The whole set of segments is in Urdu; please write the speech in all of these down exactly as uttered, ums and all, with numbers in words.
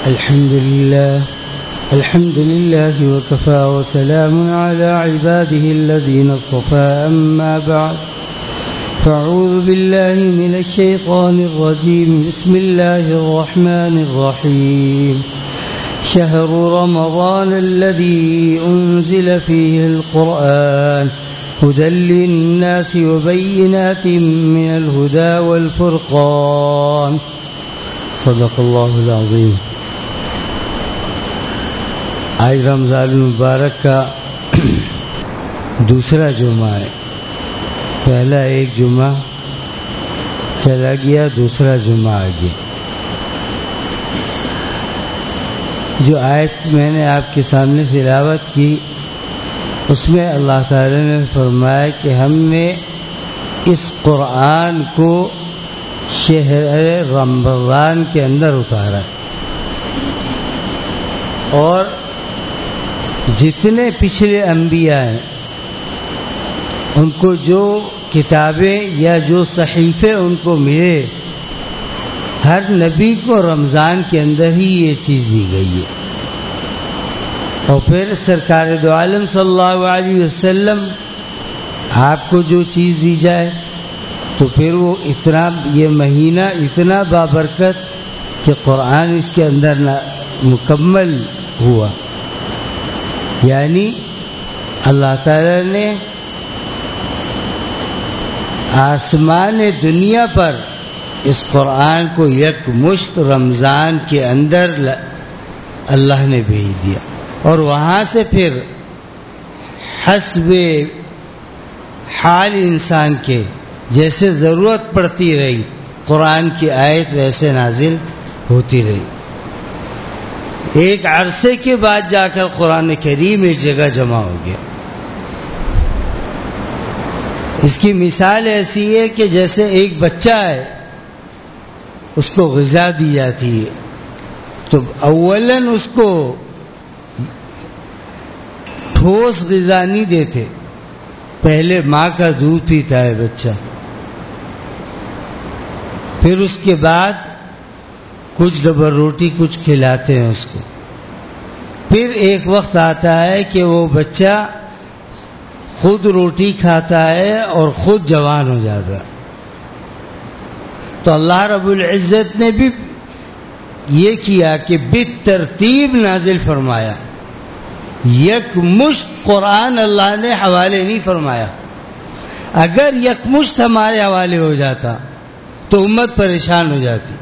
الحمد لله الحمد لله وكفى وسلام على عباده الذين اصطفى أما بعد فأعوذ بالله من الشيطان الرجيم بسم الله الرحمن الرحيم شهر رمضان الذي أنزل فيه القرآن هدى للناس وبينات من الهدى والفرقان صدق الله العظيم. آج رمضان المبارک کا دوسرا جمعہ ہے. پہلا ایک جمعہ چلا گیا, دوسرا جمعہ آ گیا. جو آیت میں نے آپ کے سامنے تلاوت کی اس میں اللہ تعالی نے فرمایا کہ ہم نے اس قرآن کو شہر رمضان کے اندر اتارا اور جتنے پچھلے انبیاء ہیں ان کو جو کتابیں یا جو صحیفے ان کو ملے ہر نبی کو رمضان کے اندر ہی یہ چیز دی گئی ہے. اور پھر سرکار دو عالم صلی اللہ علیہ وسلم آپ کو جو چیز دی جائے تو پھر وہ اتنا یہ مہینہ اتنا بابرکت کہ قرآن اس کے اندر مکمل ہوا. یعنی اللہ تعالی نے آسمان دنیا پر اس قرآن کو یک مشت رمضان کے اندر اللہ نے بھیج دیا اور وہاں سے پھر حسب حال انسان کے جیسے ضرورت پڑتی رہی قرآن کی آیت ویسے نازل ہوتی رہی. ایک عرصے کے بعد جا کر قرآن کریم ایک جگہ جمع ہو گیا. اس کی مثال ایسی ہے کہ جیسے ایک بچہ ہے اس کو غذا دی جاتی ہے تو اولاً اس کو ٹھوس غذا نہیں دیتے, پہلے ماں کا دودھ پیتا ہے بچہ, پھر اس کے بعد کچھ ڈبر روٹی کچھ کھلاتے ہیں اس کو. پھر ایک وقت آتا ہے کہ وہ بچہ خود روٹی کھاتا ہے اور خود جوان ہو جاتا ہے. تو اللہ رب العزت نے بھی یہ کیا کہ بالترتیب نازل فرمایا. یک مشت قرآن اللہ نے حوالے نہیں فرمایا. اگر یک مشت ہمارے حوالے ہو جاتا تو امت پریشان ہو جاتی.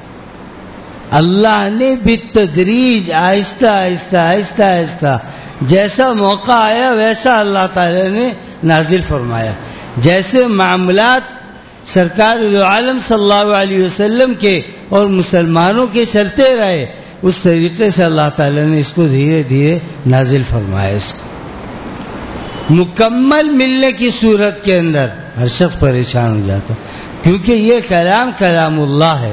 اللہ نے بالتدریج آہستہ آہستہ آہستہ آہستہ جیسا موقع آیا ویسا اللہ تعالی نے نازل فرمایا. جیسے معاملات سرکار دو عالم صلی اللہ علیہ وسلم کے اور مسلمانوں کے چلتے رہے اس طریقے سے اللہ تعالی نے اس کو دھیرے دھیرے نازل فرمایا. اس کو مکمل ملنے کی صورت کے اندر ہر شخص پریشان ہو جاتا کیونکہ یہ کلام کلام اللہ ہے.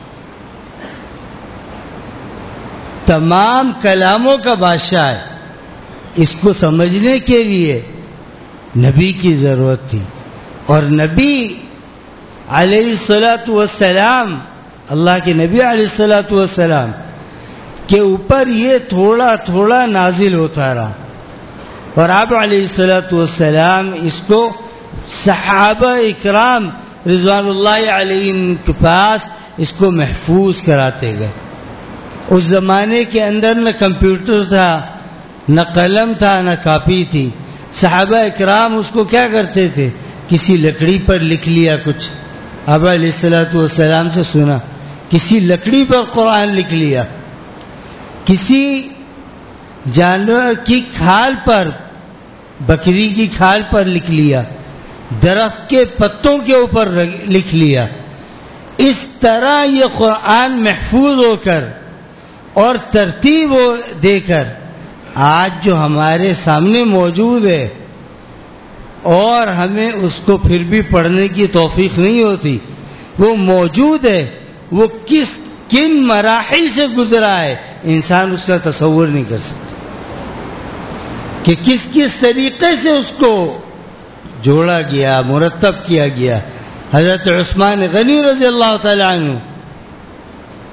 تمام کلاموں کا بادشاہ ہے. اس کو سمجھنے کے لیے نبی کی ضرورت تھی اور نبی علیہ الصلاۃ والسلام اللہ کے نبی علیہ الصلاۃ والسلام کے اوپر یہ تھوڑا تھوڑا نازل ہوتا رہا اور آپ علیہ الصلاۃ والسلام اس کو صحابہ اکرام رضوان اللہ علیہم کے پاس اس کو محفوظ کراتے گئے. اس زمانے کے اندر نہ کمپیوٹر تھا, نہ قلم تھا, نہ کاپی تھی. صحابہ اکرام اس کو کیا کرتے تھے, کسی لکڑی پر لکھ لیا کچھ, آپ علیہ الصلاۃ والسلام سے سنا, کسی لکڑی پر قرآن لکھ لیا, کسی جانور کی کھال پر, بکری کی کھال پر لکھ لیا, درخت کے پتوں کے اوپر لکھ لیا. اس طرح یہ قرآن محفوظ ہو کر اور ترتیب دے کر آج جو ہمارے سامنے موجود ہے اور ہمیں اس کو پھر بھی پڑھنے کی توفیق نہیں ہوتی, وہ موجود ہے. وہ کس کن مراحل سے گزرا ہے انسان اس کا تصور نہیں کر سکتا کہ کس کس طریقے سے اس کو جوڑا گیا, مرتب کیا گیا. حضرت عثمان غنی رضی اللہ تعالی عنہ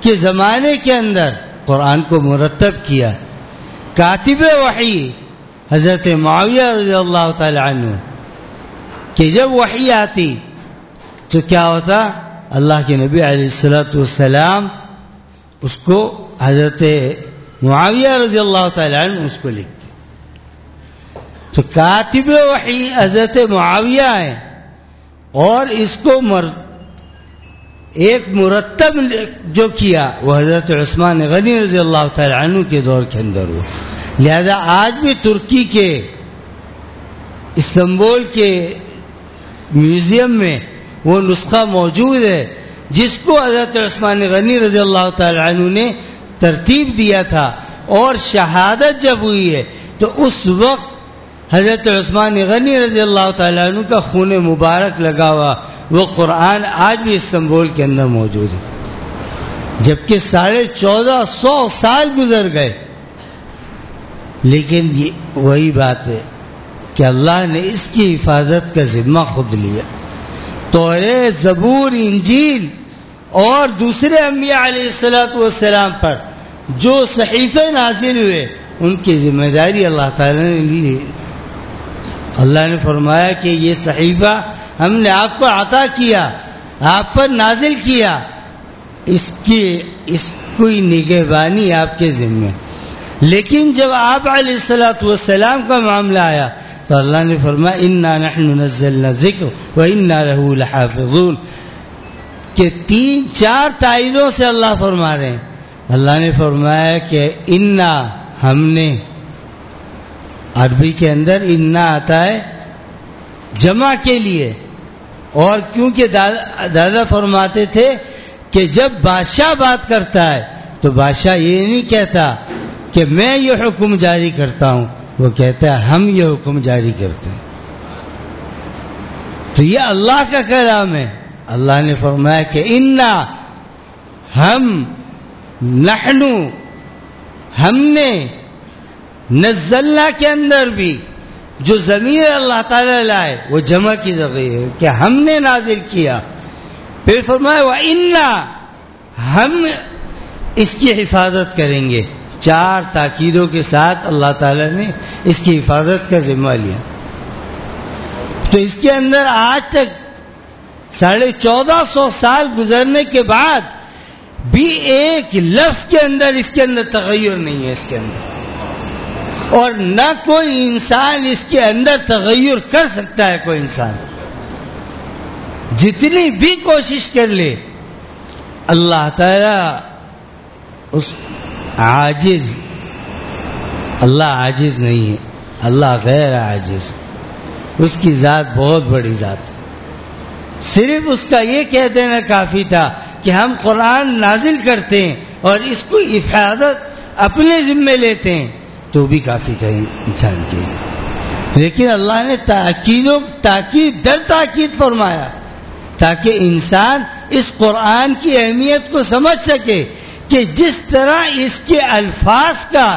کے زمانے کے اندر قرآن کو مرتب کیا. کاتب وحی حضرت معاویہ رضی اللہ تعالی عنہ کہ جب وحی آتی تو کیا ہوتا؟ اللہ کے نبی علیہ الصلوۃ والسلام اس کو حضرت معاویہ رضی اللہ تعالی عنہ اس کو لکھتے. تو کاتب وحی حضرت معاویہ ہے اور اس کو مر ایک مرتب جو کیا وہ حضرت عثمان غنی رضی اللہ تعالی عنہ کے دور کے اندر ہوا. لہذا آج بھی ترکی کے استنبول کے میوزیم میں وہ نسخہ موجود ہے جس کو حضرت عثمان غنی رضی اللہ تعالی عنہ نے ترتیب دیا تھا. اور شہادت جب ہوئی ہے تو اس وقت حضرت عثمان غنی رضی اللہ تعالی عنہ کا خون مبارک لگا ہوا وہ قرآن آج بھی استنبول کے اندر موجود ہے. جبکہ ساڑھے چودہ سو سال گزر گئے. لیکن یہ وہی بات ہے کہ اللہ نے اس کی حفاظت کا ذمہ خود لیا. توریت، زبور، انجیل اور دوسرے انبیاء علیہ الصلوۃ والسلام پر جو صحیفے نازل ہوئے ان کی ذمہ داری اللہ تعالی نے لی. اللہ نے فرمایا کہ یہ صحیفہ ہم نے آپ کو عطا کیا، آپ پر نازل کیا، اس کی اس کوئی نگہبانی آپ کے ذمہ. لیکن جب آپ علیہ الصلوۃ والسلام کا معاملہ آیا تو اللہ نے فرمایا انا نحن نزلنا الذکر وانا له لحافظون کہ تین چار تائیدوں سے اللہ فرما رہے ہیں. اللہ نے فرمایا کہ انا ہم نے، عربی کے اندر انا آتا ہے جمع کے لیے. اور کیونکہ دادا فرماتے تھے کہ جب بادشاہ بات کرتا ہے تو بادشاہ یہ نہیں کہتا کہ میں یہ حکم جاری کرتا ہوں، وہ کہتا ہے ہم یہ حکم جاری کرتے ہیں. تو یہ اللہ کا کلام ہے. اللہ نے فرمایا کہ انا ہم، نحنو ہم نے، نزلنا کے اندر بھی جو ضمیر اللہ تعالی لائے وہ جمع کی ضمیر ہے کہ ہم نے نازل کیا. پھر فرمایا وَإِنَّا ہم اس کی حفاظت کریں گے. چار تاکیدوں کے ساتھ اللہ تعالی نے اس کی حفاظت کا ذمہ لیا. تو اس کے اندر آج تک ساڑھے چودہ سو سال گزرنے کے بعد بھی ایک لفظ کے اندر اس کے اندر تغیر نہیں ہے اس کے اندر، اور نہ کوئی انسان اس کے اندر تغیر کر سکتا ہے. کوئی انسان جتنی بھی کوشش کر لے اللہ تعالی اس عاجز، اللہ عاجز نہیں ہے، اللہ غیر عاجز، اس کی ذات بہت بڑی ذات ہے. صرف اس کا یہ کہہ دینا کافی تھا کہ ہم قرآن نازل کرتے ہیں اور اس کو حفاظت اپنے ذمے لیتے ہیں تو بھی کافی تھا انسان کے. لیکن اللہ نے تاکید و تاکید در تاکید فرمایا تاکہ انسان اس قرآن کی اہمیت کو سمجھ سکے کہ جس طرح اس کے الفاظ کا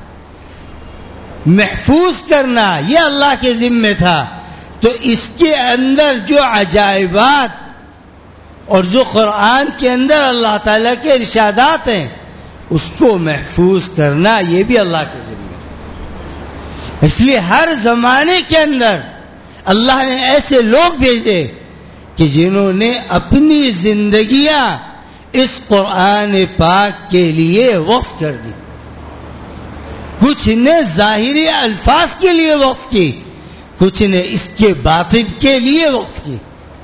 محفوظ کرنا یہ اللہ کے ذمے تھا، تو اس کے اندر جو عجائبات اور جو قرآن کے اندر اللہ تعالیٰ کے ارشادات ہیں اس کو محفوظ کرنا یہ بھی اللہ کے ذمے ہے. اس لیے ہر زمانے کے اندر اللہ نے ایسے لوگ بھیجے کہ جنہوں نے اپنی زندگیاں اس قرآن پاک کے لیے وقف کر دی. کچھ نے ظاہری الفاظ کے لیے وقف کی، کچھ نے اس کے باطن کے لیے وقف کی.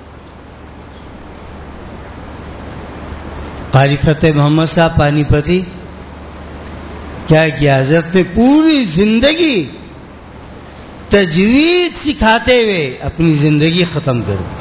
قاری فتح محمد صاحب پانی پتی کیا کیا، حضرت نے پوری زندگی تجوید سکھاتے ہوئے اپنی زندگی ختم کر دی.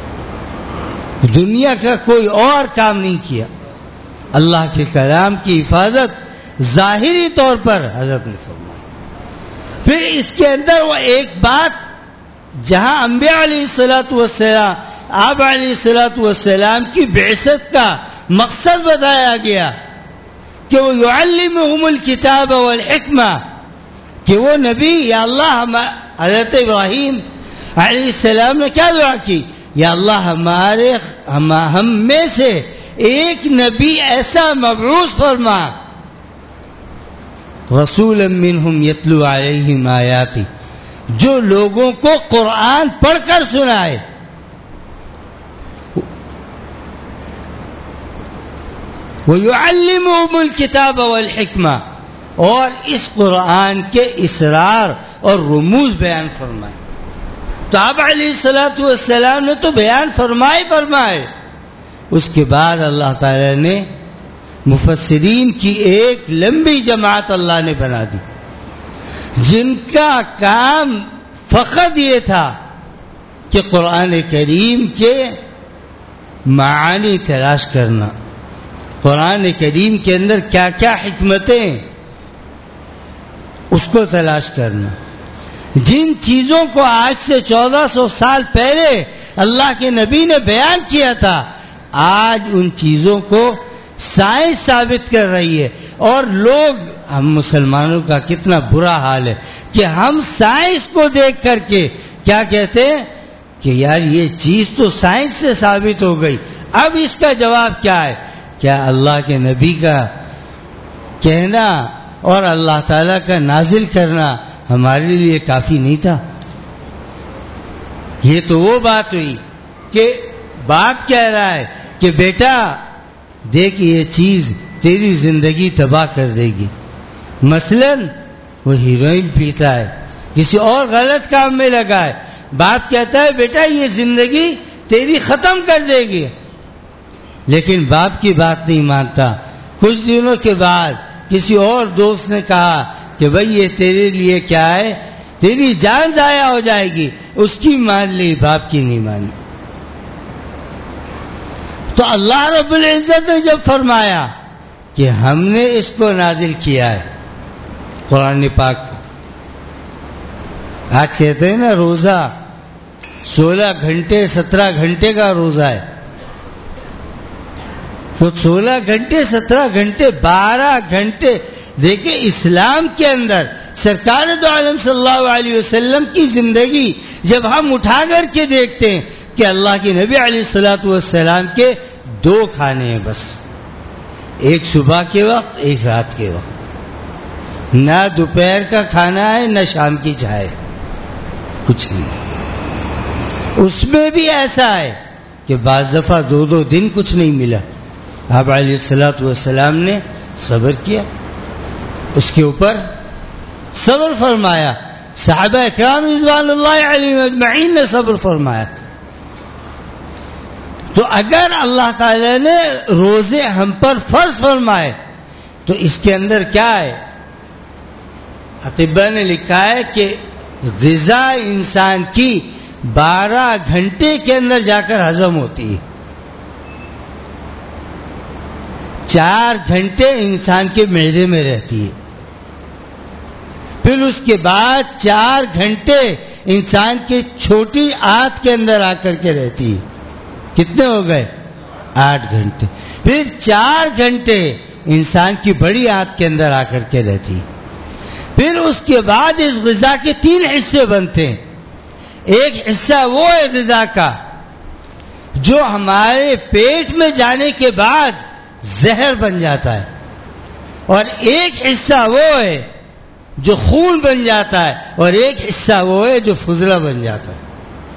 دنیا کا کوئی اور کام نہیں کیا. اللہ کے کلام کی حفاظت ظاہری طور پر حضرت نے فرمائی. پھر اس کے اندر وہ ایک بات جہاں انبیاء علیہ الصلوۃ والسلام آپ علیہ الصلوۃ والسلام کی بعثت کا مقصد بتایا گیا کہ وہ یعلمہم الکتاب والحکمہ، کہ وہ نبی یا اللہ، حضرت ابراہیم علیہ السلام نے کیا دعا کی، یا اللہ ہمارے ہم, ہم میں سے ایک نبی ایسا مبعوث فرما رسولا منہم یتلو علیہم آیاتی، جو لوگوں کو قرآن پڑھ کر سنائے. وَيُعَلِّمُهُمُ الْكِتَابَ وَالْحِكْمَةَ، اور اس قرآن کے اسرار اور رموز بیان فرمائے. تو آپ علیہ الصلوۃ والسلام نے تو بیان فرمائے فرمائے اس کے بعد اللہ تعالی نے مفسرین کی ایک لمبی جماعت اللہ نے بنا دی، جن کا کام فقط یہ تھا کہ قرآن کریم کے معانی تلاش کرنا، قرآن کریم کے اندر کیا کیا حکمتیں اس کو تلاش کرنا. جن چیزوں کو آج سے چودہ سو سال پہلے اللہ کے نبی نے بیان کیا تھا، آج ان چیزوں کو سائنس ثابت کر رہی ہے. اور لوگ، ہم مسلمانوں کا کتنا برا حال ہے کہ ہم سائنس کو دیکھ کر کے کیا کہتے ہیں کہ یار یہ چیز تو سائنس سے ثابت ہو گئی، اب اس کا جواب کیا ہے؟ کیا اللہ کے نبی کا کہنا اور اللہ تعالیٰ کا نازل کرنا ہمارے لیے کافی نہیں تھا؟ یہ تو وہ بات ہوئی کہ باپ کہہ رہا ہے کہ بیٹا دیکھ یہ چیز تیری زندگی تباہ کر دے گی. مثلاً وہ ہیروئن پیتا ہے، کسی اور غلط کام میں لگا ہے، باپ کہتا ہے بیٹا یہ زندگی تیری ختم کر دے گی، لیکن باپ کی بات نہیں مانتا. کچھ دنوں کے بعد کسی اور دوست نے کہا کہ بھئی یہ تیرے لیے کیا ہے، تیری جان ضائع ہو جائے گی، اس کی مان لی، باپ کی نہیں مانی. تو اللہ رب العزت نے جب فرمایا کہ ہم نے اس کو نازل کیا ہے قرآن پاک کو، آج کہتے ہیں نا روزہ سولہ گھنٹے سترہ گھنٹے کا روزہ ہے، تو سولہ گھنٹے سترہ گھنٹے بارہ گھنٹے دیکھیں اسلام کے اندر سرکار دو عالم صلی اللہ علیہ وسلم کی زندگی جب ہم اٹھا کر کے دیکھتے ہیں کہ اللہ کے نبی علیہ الصلوۃ والسلام کے دو کھانے ہیں بس، ایک صبح کے وقت ایک رات کے وقت، نہ دوپہر کا کھانا ہے نہ شام کی چائے، کچھ نہیں. اس میں بھی ایسا ہے کہ بعض دفعہ دو دو دن کچھ نہیں ملا. آپ علیہ الصلوۃ والسلام نے صبر کیا، اس کے اوپر صبر فرمایا، صحابہ اکرام رضوان اللہ علیہم اجمعین نے صبر فرمایا. تو اگر اللہ تعالی نے روزے ہم پر فرض فرمائے تو اس کے اندر کیا ہے؟ اطباء نے لکھا ہے کہ غذا انسان کی بارہ گھنٹے کے اندر جا کر ہضم ہوتی ہے. چار گھنٹے انسان کے معدے میں رہتی ہے، پھر اس کے بعد چار گھنٹے انسان کے چھوٹی آنت کے اندر آ کر کے رہتی ہے. کتنے ہو گئے؟ آٹھ گھنٹے. پھر چار گھنٹے انسان کی بڑی آنت کے اندر آ کر کے رہتی ہے. پھر اس کے بعد اس غذا کے تین حصے بنتے ہیں. ایک حصہ وہ ہے غذا کا جو ہمارے پیٹ میں جانے کے بعد زہر بن جاتا ہے، اور ایک حصہ وہ ہے جو خون بن جاتا ہے، اور ایک حصہ وہ ہے جو فضلہ بن جاتا ہے.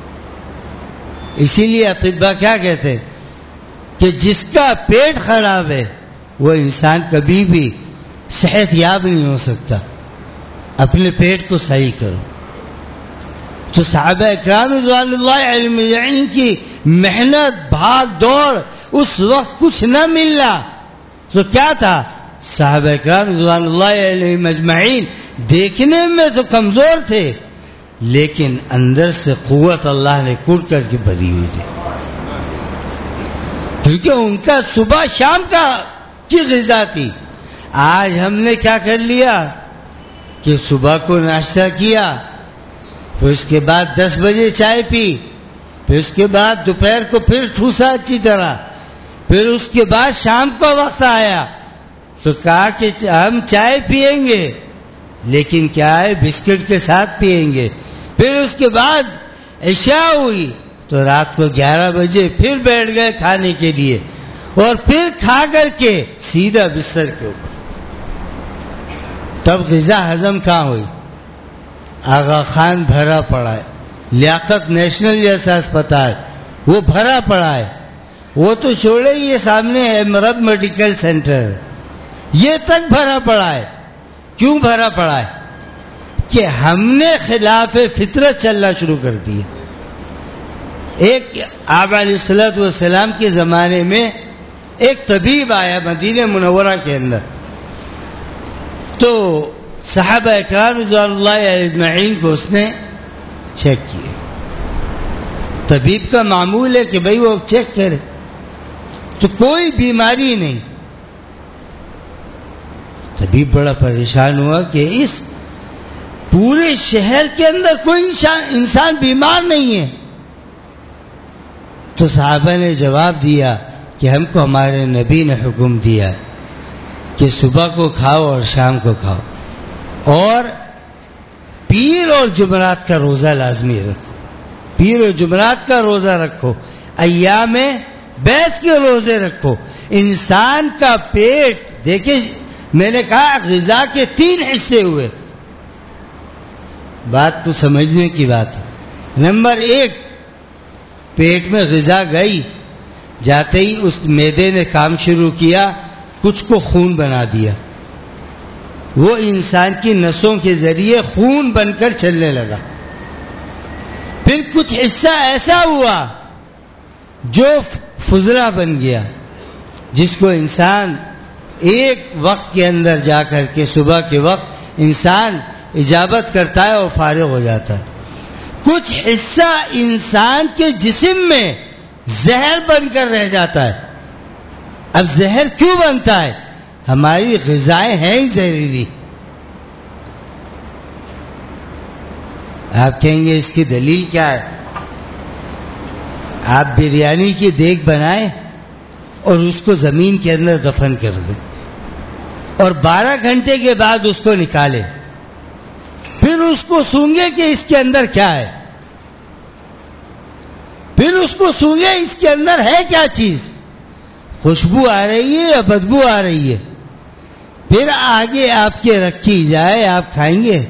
اسی لیے اطباء کیا کہتے ہیں کہ جس کا پیٹ خراب ہے وہ انسان کبھی بھی صحت یاب نہیں ہو سکتا. اپنے پیٹ کو صحیح کرو. تو صحابہ اکرام رضوان اللہ علیہم کی محنت بھاگ دوڑ، اس وقت کچھ نہ ملنا تو کیا تھا؟ صحابہ اکرام رضوان اللہ علیہم اجمعین دیکھنے میں تو کمزور تھے لیکن اندر سے قوت اللہ نے کوٹ کر کے بھری ہوئی تھی، کیونکہ ان کا صبح شام کا کی غذا تھی. آج ہم نے کیا کر لیا کہ صبح کو ناشتہ کیا، پھر اس کے بعد دس بجے چائے پی، پھر اس کے بعد دوپہر کو پھر ٹھوسا اچھی طرح، پھر اس کے بعد شام کا وقت آیا تو کہا کہ ہم چائے پیئیں گے لیکن کیا ہے بسکٹ کے ساتھ پیئیں گے. پھر اس کے بعد عشاء ہوئی تو رات کو گیارہ بجے پھر بیٹھ گئے کھانے کے لیے، اور پھر کھا کر کے سیدھا بستر کے اوپر. تب غذا ہضم کہاں ہوئی؟ آغا خان بھرا پڑا ہے، لیاقت نیشنل جیسا اسپتال وہ بھرا پڑا ہے. وہ تو چھوڑے، یہ سامنے ہے مرب میڈیکل سینٹر، یہ تک بھرا پڑا ہے. کیوں بھرا پڑا ہے؟ کہ ہم نے خلاف فطرت چلنا شروع کر دی. ایک آپ علیہ الصلوۃ والسلام کے زمانے میں ایک طبیب آیا مدینہ منورہ کے اندر، تو صحابہ اکرام رضوان اللہ علیہ اجمعین کو اس نے چیک کیے. طبیب کا معمول ہے کہ بھئی وہ چیک کرے، تو کوئی بیماری نہیں. طبیب بڑا پریشان ہوا کہ اس پورے شہر کے اندر کوئی انسان بیمار نہیں ہے. تو صحابہ نے جواب دیا کہ ہم کو ہمارے نبی نے حکم دیا کہ صبح کو کھاؤ اور شام کو کھاؤ، اور پیر اور جمعرات کا روزہ لازمی رکھو. پیر اور جمعرات کا روزہ رکھو، ایام بیس کے روزے رکھو. انسان کا پیٹ دیکھیں، میں نے کہا غذا کے تین حصے ہوئے. بات کو سمجھنے کی بات ہے. نمبر ایک، پیٹ میں غذا گئی، جاتے ہی اس معدے نے کام شروع کیا، کچھ کو خون بنا دیا. وہ انسان کی نسوں کے ذریعے خون بن کر چلنے لگا. پھر کچھ حصہ ایسا ہوا جو فضلہ بن گیا، جس کو انسان ایک وقت کے اندر جا کر کے صبح کے وقت انسان اجابت کرتا ہے اور فارغ ہو جاتا ہے. کچھ حصہ انسان کے جسم میں زہر بن کر رہ جاتا ہے. اب زہر کیوں بنتا ہے؟ ہماری غذائیں ہیں ہی زہریلی. آپ کہیں گے اس کی دلیل کیا ہے؟ آپ بریانی کی دیگ بنائیں اور اس کو زمین کے اندر دفن کر دیں، اور بارہ گھنٹے کے بعد اس کو نکالیں، پھر اس کو سونگے کہ اس کے اندر کیا ہے. پھر اس کو سونگے اس کے اندر ہے کیا چیز، خوشبو آ رہی ہے یا بدبو آ رہی ہے. پھر آگے آپ کے رکھی جائے، آپ کھائیں گے؟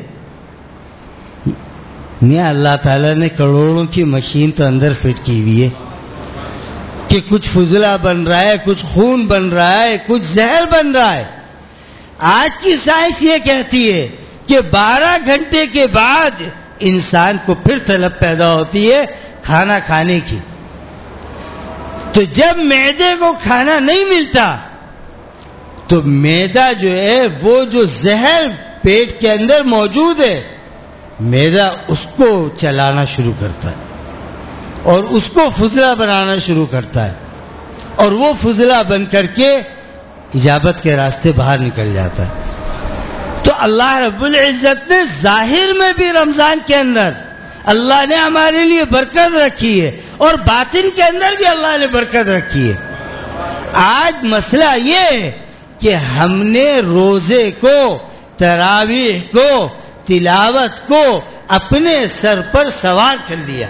میاں اللہ تعالیٰ نے کروڑوں کی مشین تو اندر فٹ کی ہوئی ہے کہ کچھ فضلہ بن رہا ہے، کچھ خون بن رہا ہے، کچھ زہر بن رہا ہے. آج کی سائنس یہ کہتی ہے کہ بارہ گھنٹے کے بعد انسان کو پھر طلب پیدا ہوتی ہے کھانا کھانے کی. تو جب معدے کو کھانا نہیں ملتا تو معدہ جو ہے وہ جو زہر پیٹ کے اندر موجود ہے، معدہ اس کو چلانا شروع کرتا ہے اور اس کو فضلہ بنانا شروع کرتا ہے، اور وہ فضلہ بن کر کے اجابت کے راستے باہر نکل جاتا ہے. تو اللہ رب العزت نے ظاہر میں بھی رمضان کے اندر اللہ نے ہمارے لیے برکت رکھی ہے، اور باطن کے اندر بھی اللہ نے برکت رکھی ہے. آج مسئلہ یہ ہے کہ ہم نے روزے کو، تراویح کو، تلاوت کو اپنے سر پر سوار کر لیا.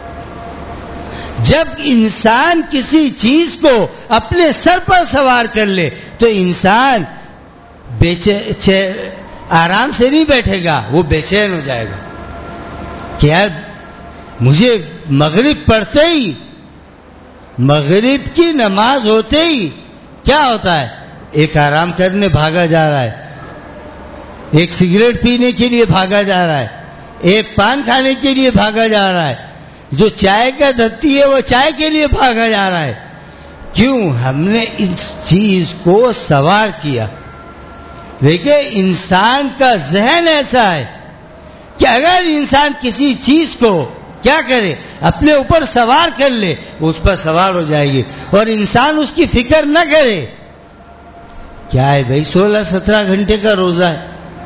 جب انسان کسی چیز کو اپنے سر پر سوار کر لے تو انسان بے چین آرام سے نہیں بیٹھے گا، وہ بے چین ہو جائے گا کہ یار مجھے مغرب پڑھتے ہی، مغرب کی نماز ہوتے ہی کیا ہوتا ہے؟ ایک آرام کرنے بھاگا جا رہا ہے، ایک سگریٹ پینے کے لیے بھاگا جا رہا ہے، ایک پان کھانے کے لیے بھاگا جا رہا ہے، جو چائے کا دھتی ہے وہ چائے کے لیے بھاگا جا رہا ہے. کیوں؟ ہم نے اس چیز کو سوار کیا. دیکھیں انسان کا ذہن ایسا ہے کہ اگر انسان کسی چیز کو کیا کرے، اپنے اوپر سوار کر لے، اس پر سوار ہو جائے گی. اور انسان اس کی فکر نہ کرے، کیا ہے بھائی سولہ سترہ گھنٹے کا روزہ ہے،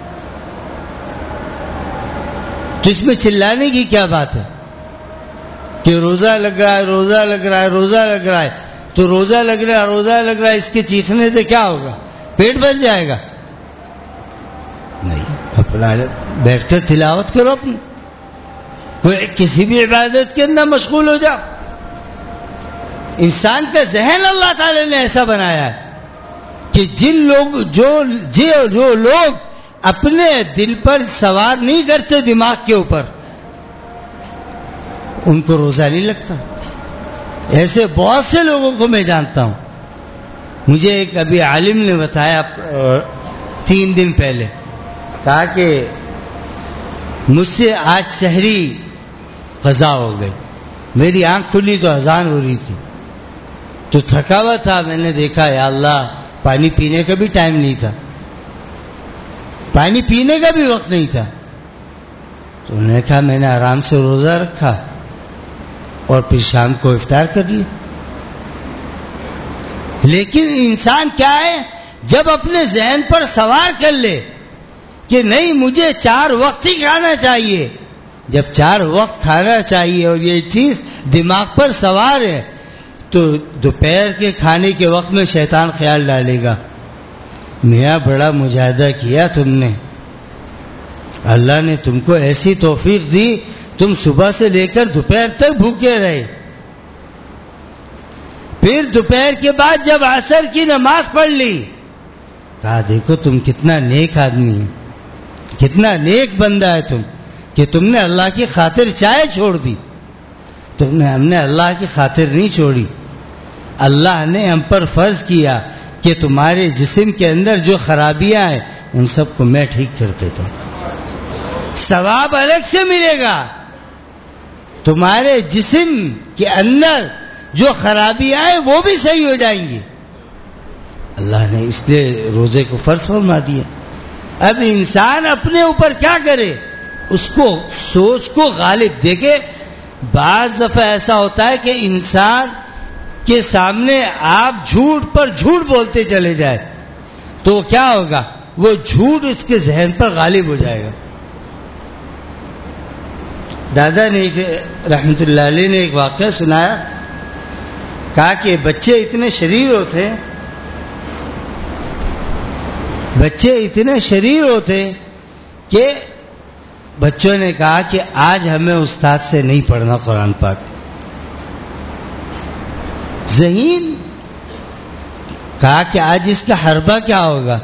تو اس میں چلانے کی کیا بات ہے کہ روزہ لگ رہا ہے، روزہ لگ رہا ہے، روزہ لگ رہا ہے. تو روزہ لگ رہا ہے، روزہ لگ رہا ہے، اس کے چیخنے سے کیا ہوگا؟ پیٹ بھر جائے گا؟ نہیں. اپنا بیٹھ کر تلاوت کرو، اپنی کوئی کسی بھی عبادت کے اندر مشغول ہو جاؤ. انسان کا ذہن اللہ تعالی نے ایسا بنایا ہے کہ جن لوگ جو جو لوگ اپنے دل پر سوار نہیں کرتے دماغ کے اوپر ان کو روزہ نہیں لگتا. ایسے بہت سے لوگوں کو میں جانتا ہوں. مجھے ایک ابھی عالم نے بتایا تین دن پہلے, کہا کہ مجھ سے آج سحری قضا ہو گئی. میری آنکھ کھلی تو اذان ہو رہی تھی, تو تھکا ہوا تھا. میں نے دیکھا یا اللہ پانی پینے کا بھی ٹائم نہیں تھا, پانی پینے کا بھی وقت نہیں تھا. تو انہوں نے کہا میں نے آرام سے روزہ رکھا اور پھر شام کو افطار کر لیا. لیکن انسان کیا ہے, جب اپنے ذہن پر سوار کر لے کہ نہیں مجھے چار وقت ہی کھانا چاہیے, جب چار وقت کھانا چاہیے اور یہ چیز دماغ پر سوار ہے, تو دوپہر کے کھانے کے وقت میں شیطان خیال ڈالے گا میاں بڑا مجاہدہ کیا تم نے, اللہ نے تم کو ایسی توفیق دی, تم صبح سے لے کر دوپہر تک بھوکے رہے. پھر دوپہر کے بعد جب عصر کی نماز پڑھ لی, کہا دیکھو تم کتنا نیک آدمی ہے, کتنا نیک بندہ ہے تم, کہ تم نے اللہ کی خاطر چائے چھوڑ دی. تم نے ہم نے اللہ کی خاطر نہیں چھوڑی. اللہ نے ہم پر فرض کیا کہ تمہارے جسم کے اندر جو خرابیاں ہیں ان سب کو میں ٹھیک کر دیتا ہوں. ثواب الگ سے ملے گا. تمہارے جسم کے اندر جو خرابیاں ہیں وہ بھی صحیح ہو جائیں گی. اللہ نے اس لیے روزے کو فرض فرما دیا. اب انسان اپنے اوپر کیا کرے, اس کو سوچ کو غالب دیکھے. بعض دفعہ ایسا ہوتا ہے کہ انسان کے سامنے آپ جھوٹ پر جھوٹ بولتے چلے جائے تو کیا ہوگا, وہ جھوٹ اس کے ذہن پر غالب ہو جائے گا. دادا نے رحمت اللہ علیہ نے ایک واقعہ سنایا, کہا کہ بچے اتنے شریر ہوتے بچے اتنے شریر ہوتے کہ بچوں نے کہا کہ آج ہمیں استاد سے نہیں پڑھنا قرآن پاک. ذہین کہا کہ آج اس کا حربہ کیا ہوگا,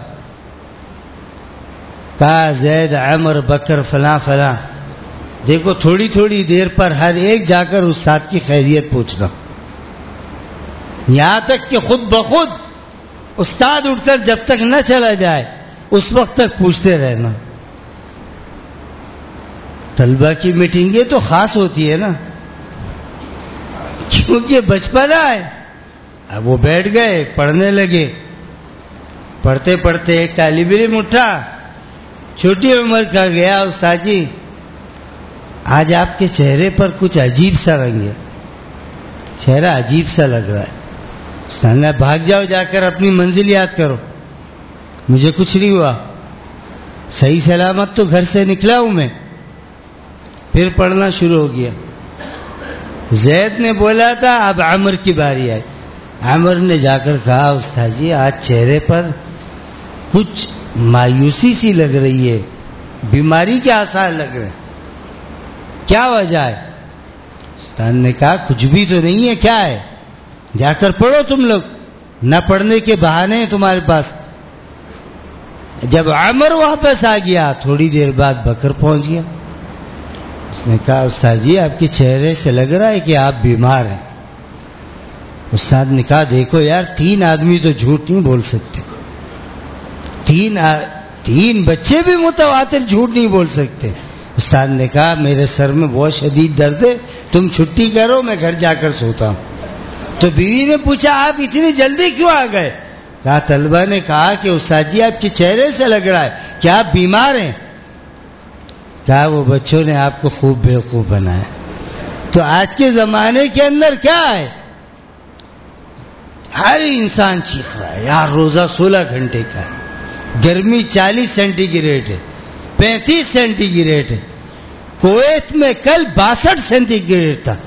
کہا زید عمر بکر فلاں فلاں. دیکھو تھوڑی تھوڑی دیر پر ہر ایک جا کر استاد کی خیریت پوچھنا, یہاں تک کہ خود بخود استاد اٹھ کر جب تک نہ چلا جائے اس وقت تک پوچھتے رہنا. طلبہ کی میٹنگیں تو خاص ہوتی ہے نا, کیونکہ بچپنا ہے. اب وہ بیٹھ گئے, پڑھنے لگے. پڑھتے پڑھتے ایک طالب علم اٹھا, چھوٹی عمر کا, گیا استاد جی آج آپ کے چہرے پر کچھ عجیب سا رنگ ہے, چہرہ عجیب سا لگ رہا ہے. استاد نے بھاگ جاؤ, جا کر اپنی منزل یاد کرو. مجھے کچھ نہیں ہوا, صحیح سلامت تو گھر سے نکلا ہوں میں. پھر پڑھنا شروع ہو گیا. زید نے بولا تھا اب عمر کی باری آئی. عمر نے جا کر کہا استاد جی آج چہرے پر کچھ مایوسی سی لگ رہی ہے, بیماری کے آثار لگ رہے ہیں, کیا وجہ ہے؟ استاد نے کہا کچھ بھی تو نہیں ہے, کیا ہے؟ جا کر پڑھو تم لوگ, نہ پڑھنے کے بہانے ہیں تمہارے پاس. جب عمر واپس آ گیا تھوڑی دیر بعد بکر پہنچ گیا. اس نے کہا استاد جی آپ کے چہرے سے لگ رہا ہے کہ آپ بیمار ہیں. استاد نے کہا دیکھو یار تین آدمی تو جھوٹ نہیں بول سکتے, تین آ... تین بچے بھی متواتر جھوٹ نہیں بول سکتے. استاد نے کہا میرے سر میں بہت شدید درد ہے, تم چھٹی کرو میں گھر جا کر سوتا ہوں. تو بیوی نے پوچھا آپ اتنی جلدی کیوں آ گئے؟ کہا طلبہ نے کہا کہ استاد جی آپ کے چہرے سے لگ رہا ہے کہ آپ بیمار ہیں. کہا وہ بچوں نے آپ کو خوب بیوقوف بنایا. تو آج کے زمانے کے اندر کیا ہے, ہر انسان چیخ رہا ہے یار روزہ سولہ گھنٹے کا ہے, گرمی چالیس سینٹی گریڈ ہے, پینتیس سینٹی گریڈ ہے. کویت میں کل باسٹھ سینٹی گریڈ تھا.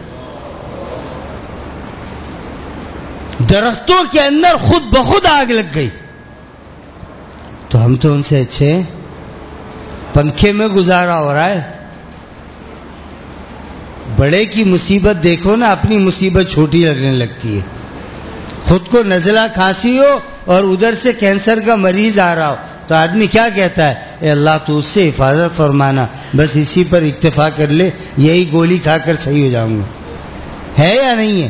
درختوں کے اندر خود بخود آگ لگ گئی. تو ہم تو ان سے اچھے ہیں, پنکھے میں گزارا ہو رہا ہے, بڑے کی مصیبت دیکھو نا، اپنی مصیبت چھوٹی لگنے لگتی ہے. خود کو نزلہ کھانسی ہو اور ادھر سے کینسر کا مریض آ رہا ہو تو آدمی کیا کہتا ہے؟ اے اللہ تو اس سے حفاظت فرمانا، بس اسی پر اکتفا کر لے، یہی گولی کھا کر صحیح ہو جاؤں گا. ہے یا نہیں ہے؟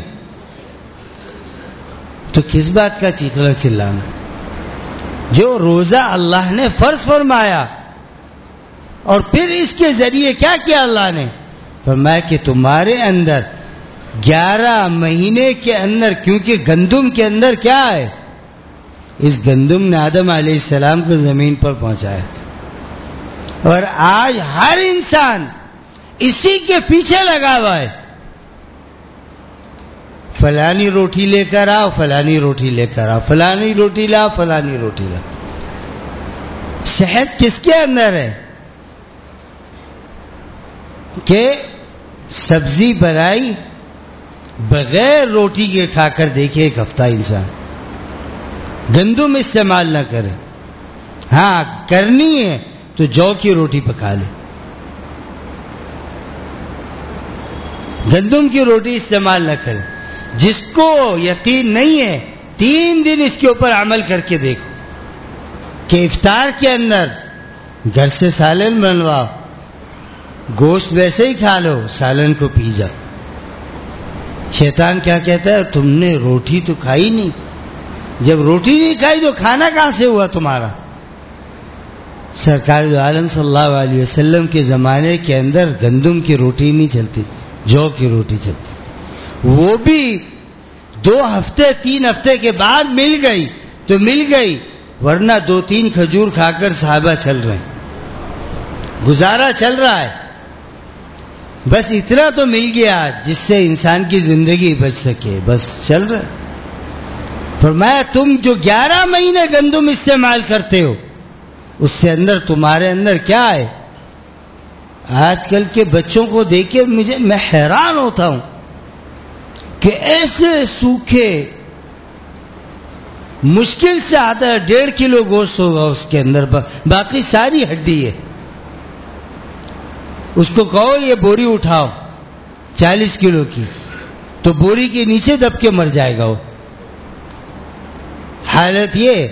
تو کس بات کا چیخنا چلانا؟ جو روزہ اللہ نے فرض فرمایا، اور پھر اس کے ذریعے کیا کیا اللہ نے؟ فرمایا کہ تمہارے اندر گیارہ مہینے کے اندر، کیونکہ گندم کے اندر کیا ہے؟ اس گندم نے آدم علیہ السلام کو زمین پر پہنچایا، اور آج ہر انسان اسی کے پیچھے لگا ہوا ہے. فلانی روٹی لے کر آؤ، فلانی روٹی لے کر آؤ، فلانی روٹی لاؤ، فلانی روٹی لاؤ. صحت کس کے اندر ہے؟ کہ سبزی بنائی بغیر روٹی کے کھا کر دیکھے ایک ہفتہ انسان، گندم استعمال نہ کرے. ہاں کرنی ہے تو جو کی روٹی پکا لے، گندم کی روٹی استعمال نہ کرے. جس کو یقین نہیں ہے تین دن اس کے اوپر عمل کر کے دیکھو کہ افطار کے اندر گھر سے سالن بنواؤ، گوشت ویسے ہی کھا لو، سالن کو پی جاؤ. شیطان کیا کہتا ہے؟ تم نے روٹی تو کھائی نہیں. جب روٹی نہیں کھائی تو کھانا کہاں سے ہوا تمہارا؟ سرکار دو عالم صلی اللہ علیہ وسلم کے زمانے کے اندر گندم کی روٹی نہیں چلتی، جو کی روٹی چلتی. وہ بھی دو ہفتے تین ہفتے کے بعد مل گئی تو مل گئی، ورنہ دو تین کھجور کھا کر صحابہ چل رہے ہیں، گزارا چل رہا ہے. بس اتنا تو مل گیا جس سے انسان کی زندگی بچ سکے، بس چل رہا. فرمایا تم جو گیارہ مہینے گندم استعمال کرتے ہو اس سے اندر تمہارے اندر کیا ہے؟ آج کل کے بچوں کو دیکھ کے مجھے میں حیران ہوتا ہوں کہ ایسے سوکھے، مشکل سے آتا ہے ڈیڑھ کلو گوشت ہوگا اس کے اندر، باقی ساری ہڈی ہے. اس کو کہو یہ بوری اٹھاؤ چالیس کلو کی، تو بوری کے نیچے دب کے مر جائے گا وہ. حالت یہ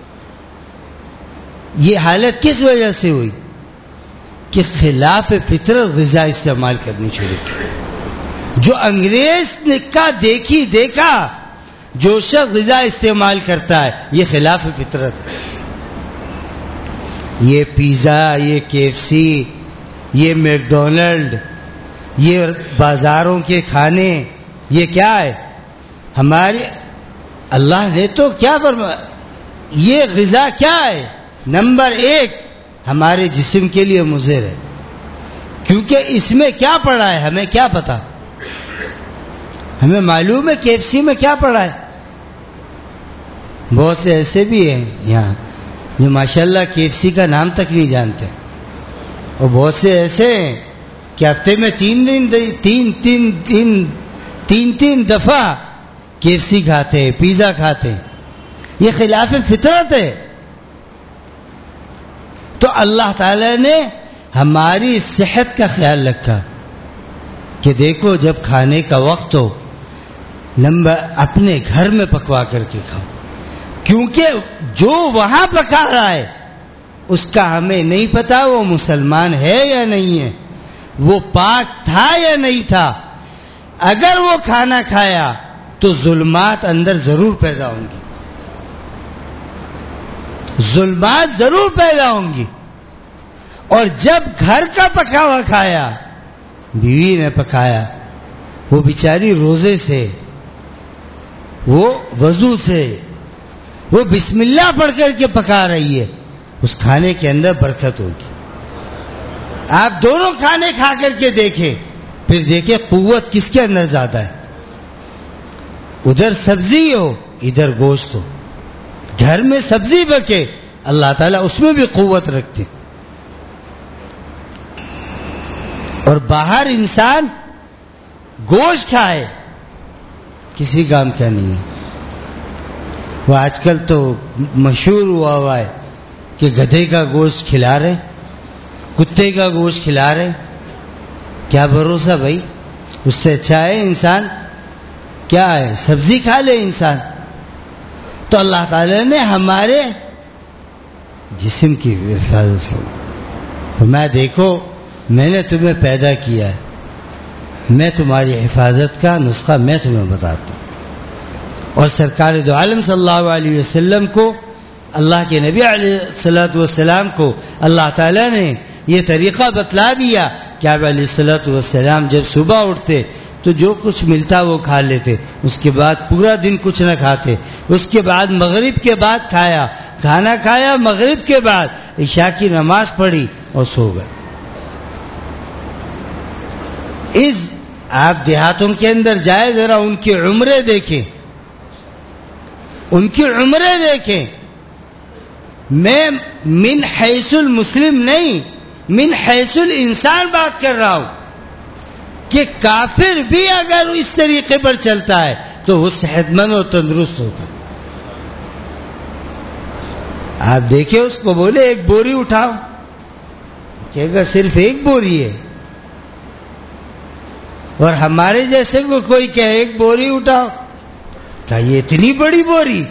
یہ حالت کس وجہ سے ہوئی؟ کہ خلاف فطرت غذا استعمال کرنی شروع کی. جو انگریز نے کا دیکھی دیکھا جو شخص غذا استعمال کرتا ہے یہ خلاف فطرت ہے. یہ پیزا، یہ کے ایف سی، یہ میک ڈونلڈ، یہ بازاروں کے کھانے، یہ کیا ہے؟ ہمارے اللہ نے تو کیا فرمایا؟ یہ غذا کیا ہے؟ نمبر ایک ہمارے جسم کے لیے مضر ہے، کیونکہ اس میں کیا پڑا ہے ہمیں کیا پتا؟ ہمیں معلوم ہے کے ایف سی میں کیا پڑا ہے. بہت سے ایسے بھی ہیں یہاں جو ماشاءاللہ کے ایف سی کا نام تک نہیں جانتے، اور بہت سے ایسے ہیں کہ ہفتے میں تین دن تین تین تین تین تین دفعہ کے ایف سی کھاتے ہیں، پیزا کھاتے ہیں. یہ خلاف فطرت ہے. تو اللہ تعالی نے ہماری صحت کا خیال رکھا کہ دیکھو جب کھانے کا وقت ہو لمبا اپنے گھر میں پکوا کر کے کھاؤ، کیونکہ جو وہاں پکا رہا ہے اس کا ہمیں نہیں پتا وہ مسلمان ہے یا نہیں ہے، وہ پاک تھا یا نہیں تھا. اگر وہ کھانا کھایا تو ظلمات اندر ضرور پیدا ہوں گی، ظلمات ضرور پیدا ہوں گی. اور جب گھر کا پکا ہوا کھایا، بیوی نے پکایا، وہ بیچاری روزے سے، وہ وضو سے، وہ بسم اللہ پڑھ کر کے پکا رہی ہے، اس کھانے کے اندر برکت ہوگی. آپ دونوں کھانے کھا کر کے دیکھیں، پھر دیکھیں قوت کس کے اندر زیادہ ہے. ادھر سبزی ہو ادھر گوشت ہو، گھر میں سبزی پکے اللہ تعالیٰ اس میں بھی قوت رکھتے، اور باہر انسان گوشت کھائے کسی کام کا نہیں ہے. وہ آج کل تو مشہور ہوا ہوا ہے کہ گدھے کا گوشت کھلا رہے، کتے کا گوشت کھلا رہے. کیا بھروسہ بھائی؟ اس سے اچھا ہے انسان کیا ہے سبزی کھا لے انسان. تو اللہ تعالی نے ہمارے جسم کی حفاظت کی. تو میں دیکھو میں نے تمہیں پیدا کیا ہے, میں تمہاری حفاظت کا نسخہ میں تمہیں بتاتا ہوں. اور سرکار دو عالم صلی اللہ علیہ وسلم کو, اللہ کے نبی علیہ الصلوۃ والسلام کو اللہ تعالیٰ نے یہ طریقہ بتلا دیا کہ آپ علیہ الصلوۃ والسلام جب صبح اٹھتے تو جو کچھ ملتا وہ کھا لیتے, اس کے بعد پورا دن کچھ نہ کھاتے, اس کے بعد مغرب کے بعد کھایا, کھانا کھایا, مغرب کے بعد عشاء کی نماز پڑھی اور سو گئے. اس آپ دیہاتوں کے اندر جائے ذرا ان کی عمریں دیکھیں, ان کی عمریں دیکھیں. میں من حیث المسلم نہیں, من حیث الانسان بات کر رہا ہوں کہ کافر بھی اگر اس طریقے پر چلتا ہے تو وہ صحت مند اور تندرست ہوتا ہے. آپ دیکھیں اس کو بولے ایک بوری اٹھاؤ, کہ اگر صرف ایک بوری ہے, اور ہمارے جیسے کو کوئی کہے ایک بوری اٹھاؤ, کہا یہ اتنی بڑی بوری.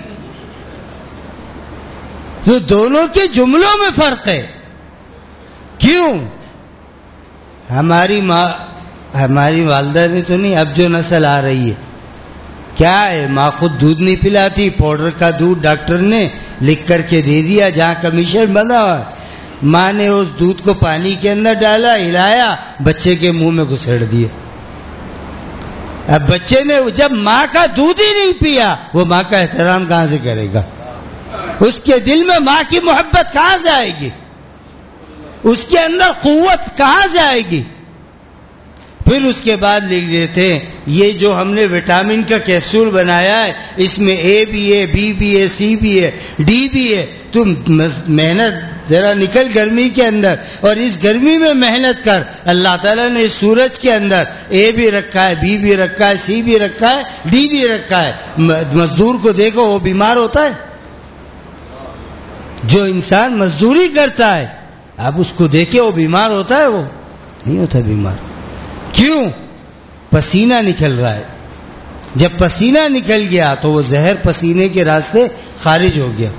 تو دونوں کے جملوں میں فرق ہے. کیوں؟ ہماری ماں ہماری والدہ نے تو نہیں, اب جو نسل آ رہی ہے کیا ہے, ماں خود دودھ نہیں پلاتی, پاؤڈر کا دودھ ڈاکٹر نے لکھ کر کے دے دیا جہاں کمیشن بنا ہوا ہے. ماں نے اس دودھ کو پانی کے اندر ڈالا, ہلایا, بچے کے منہ میں گھسڑ دیا. اب بچے نے جب ماں کا دودھ ہی نہیں پیا, وہ ماں کا احترام کہاں سے کرے گا؟ اس کے دل میں ماں کی محبت کہاں سے آئے گی؟ اس کے اندر قوت کہاں سے آئے گی؟ پھر اس کے بعد لکھ دیتے ہیں یہ جو ہم نے وٹامن کا کیپسول بنایا ہے اس میں اے بھی ہے, بی بھی ہے, سی بھی ہے, ڈی بھی ہے. تم محنت ذرا نکل گرمی کے اندر اور اس گرمی میں محنت کر. اللہ تعالیٰ نے اس سورج کے اندر اے بھی رکھا ہے, بی بھی رکھا ہے, سی بھی رکھا ہے, ڈی بھی رکھا ہے. مزدور کو دیکھو وہ بیمار ہوتا ہے؟ جو انسان مزدوری کرتا ہے آپ اس کو دیکھیں وہ بیمار ہوتا ہے؟ وہ نہیں ہوتا بیمار. کیوں؟ پسینہ نکل رہا ہے. جب پسینہ نکل گیا تو وہ زہر پسینے کے راستے خارج ہو گیا.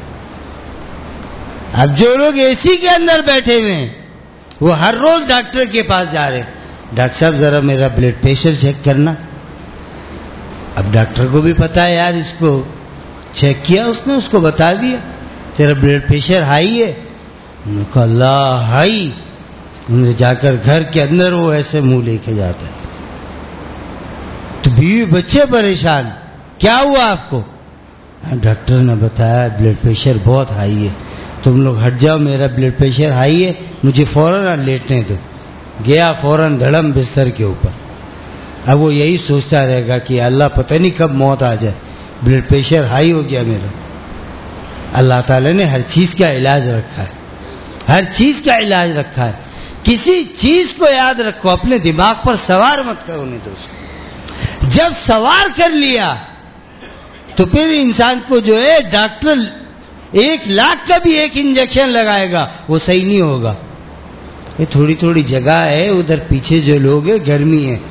اب جو لوگ اے سی کے اندر بیٹھے ہوئے ہیں وہ ہر روز ڈاکٹر کے پاس جا رہے ہیں, ڈاکٹر صاحب ذرا میرا بلڈ پریشر چیک کرنا. اب ڈاکٹر کو بھی پتا ہے یار, اس کو چیک کیا, اس نے اس کو بتا دیا تیرا بلڈ پریشر ہائی ہے. انہوں نے کہا اللہ ہائی. انہوں نے جا کر گھر کے اندر وہ ایسے منہ لے کے جاتا ہے. تو بیوی بچے پریشان, کیا ہوا آپ کو؟ ڈاکٹر نے بتایا بلڈ پریشر بہت ہائی ہے, تم لوگ ہٹ جاؤ, میرا بلڈ پریشر ہائی ہے, مجھے فوراً لیٹنے دو. گیا فوراً دھڑم بستر کے اوپر. اب وہ یہی سوچتا رہے گا کہ اللہ پتہ نہیں کب موت آ جائے, بلڈ پریشر ہائی ہو گیا میرا. اللہ تعالیٰ نے ہر چیز کا علاج رکھا ہے, ہر چیز کا علاج رکھا ہے. کسی چیز کو یاد رکھو, اپنے دماغ پر سوار مت کرو نہیں دوستو. جب سوار کر لیا تو پھر انسان کو جو ہے ڈاکٹر ایک لاکھ کا بھی ایک انجیکشن لگائے گا وہ صحیح نہیں ہوگا. یہ تھوڑی تھوڑی جگہ ہے, ادھر پیچھے جو لوگ ہیں گرمی ہے,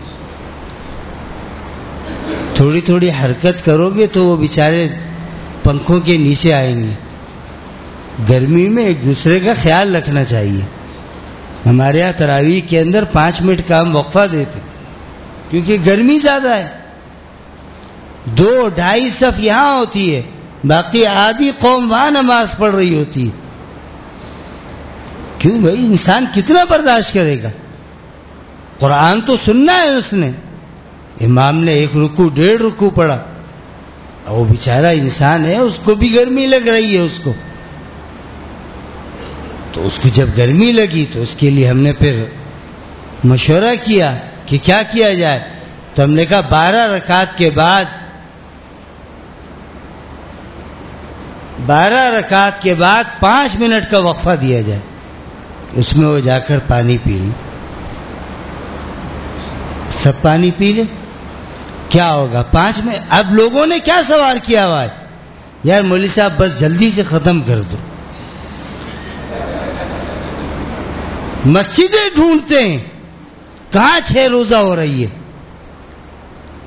تھوڑی تھوڑی حرکت کرو گے تو وہ بیچارے پنکھوں کے نیچے آئیں گے. گرمی میں ایک دوسرے کا خیال رکھنا چاہیے. ہمارے یہاں تراویح کے اندر پانچ منٹ کا ہم وقفہ دیتے کیونکہ گرمی زیادہ ہے. دو ڈھائی صف یہاں ہوتی ہے, باقی آدھی قوم وہاں نماز پڑھ رہی ہوتی ہے. کیوں بھائی, انسان کتنا برداشت کرے گا؟ قرآن تو سننا ہے اس نے. امام نے ایک رکوع ڈیڑھ رکوع پڑھا, وہ بیچارہ انسان ہے, اس کو بھی گرمی لگ رہی ہے اس کو. تو اس کو جب گرمی لگی تو اس کے لیے ہم نے پھر مشورہ کیا کہ کیا کیا جائے. تو ہم نے کہا بارہ رکعت کے بعد بارہ رکعت کے بعد پانچ منٹ کا وقفہ دیا جائے, اس میں وہ جا کر پانی پی لیں. سب پانی پی لیں, کیا ہوگا پانچ میں. اب لوگوں نے کیا سوار کیا ہوا ہے, یار مولوی صاحب بس جلدی سے ختم کر دو. مسجدیں ڈھونڈتے ہیں کہاں چھ روزہ ہو رہی ہے,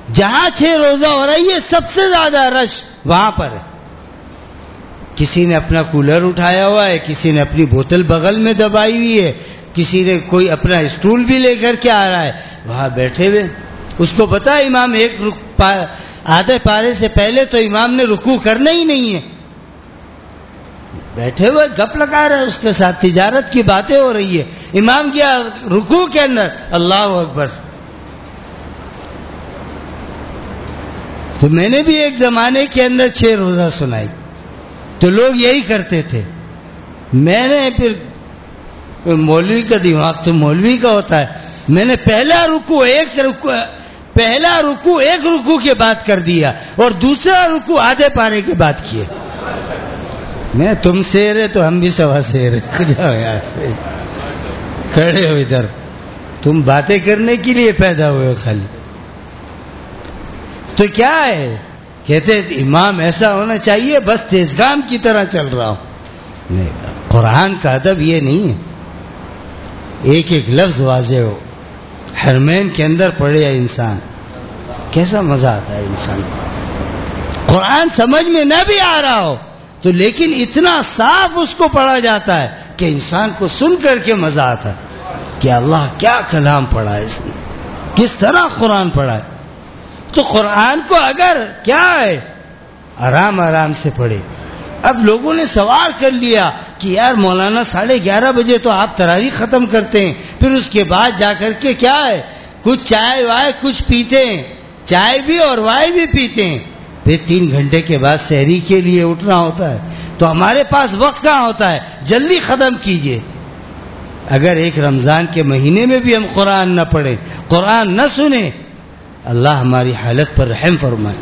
جہاں چھ روزہ ہو رہی ہے سب سے زیادہ رش وہاں پر ہے. کسی نے اپنا کولر اٹھایا ہوا ہے, کسی نے اپنی بوتل بغل میں دبائی ہوئی ہے, کسی نے کوئی اپنا اسٹول بھی لے کر کے آ رہا ہے, وہاں بیٹھے ہوئے. اس کو پتا ہے امام ایک آدھے پارے سے پہلے تو امام نے رکوع کرنا ہی نہیں ہے, بیٹھے ہوئے گپ لگا رہے, اس کے ساتھ تجارت کی باتیں ہو رہی ہے. امام کیا رکوع کے اندر اللہ اکبر. تو میں نے بھی ایک زمانے کے اندر چھ روزہ سنائی, تو لوگ یہی کرتے تھے. میں نے پھر مولوی کا دماغ تو مولوی کا ہوتا ہے, میں نے پہلا رکوع ایک رکوع پہلا رکوع ایک رکوع کے بعد کر دیا اور دوسرا رکوع آدھے پارے کے بعد کیے. میں تم شیر ہے تو ہم بھی سوا شیر ہے, جاؤ یہاں سے, کھڑے ہو ادھر, تم باتیں کرنے کے لیے پیدا ہوئے ہو خالی. تو کیا ہے کہتے امام ایسا ہونا چاہیے بس تیزگام کی طرح چل رہا ہوں. نہیں, قرآن کا ادب یہ نہیں ہے. ایک ایک لفظ واضح ہو, حرمین کے اندر پڑھے انسان, کیسا مزہ آتا ہے انسان کو. قرآن سمجھ میں نہ بھی آ رہا ہو تو لیکن اتنا صاف اس کو پڑھا جاتا ہے کہ انسان کو سن کر کے مزہ آتا ہے کہ اللہ کیا کلام پڑھا ہے اس نے, کس طرح قرآن پڑھا ہے. تو قرآن کو اگر کیا ہے آرام آرام سے پڑھے. اب لوگوں نے سوال کر لیا کہ یار مولانا ساڑھے گیارہ بجے تو آپ تراویح ختم کرتے ہیں, پھر اس کے بعد جا کر کے کیا ہے کچھ چائے وائے کچھ پیتے ہیں, چائے بھی اور وائے بھی پیتے ہیں, پھر تین گھنٹے کے بعد سحری کے لیے اٹھنا ہوتا ہے. تو ہمارے پاس وقت کہاں ہوتا ہے, جلدی ختم کیجئے. اگر ایک رمضان کے مہینے میں بھی ہم قرآن نہ پڑھیں, قرآن نہ سنیں, اللہ ہماری حالت پر رحم فرمائے.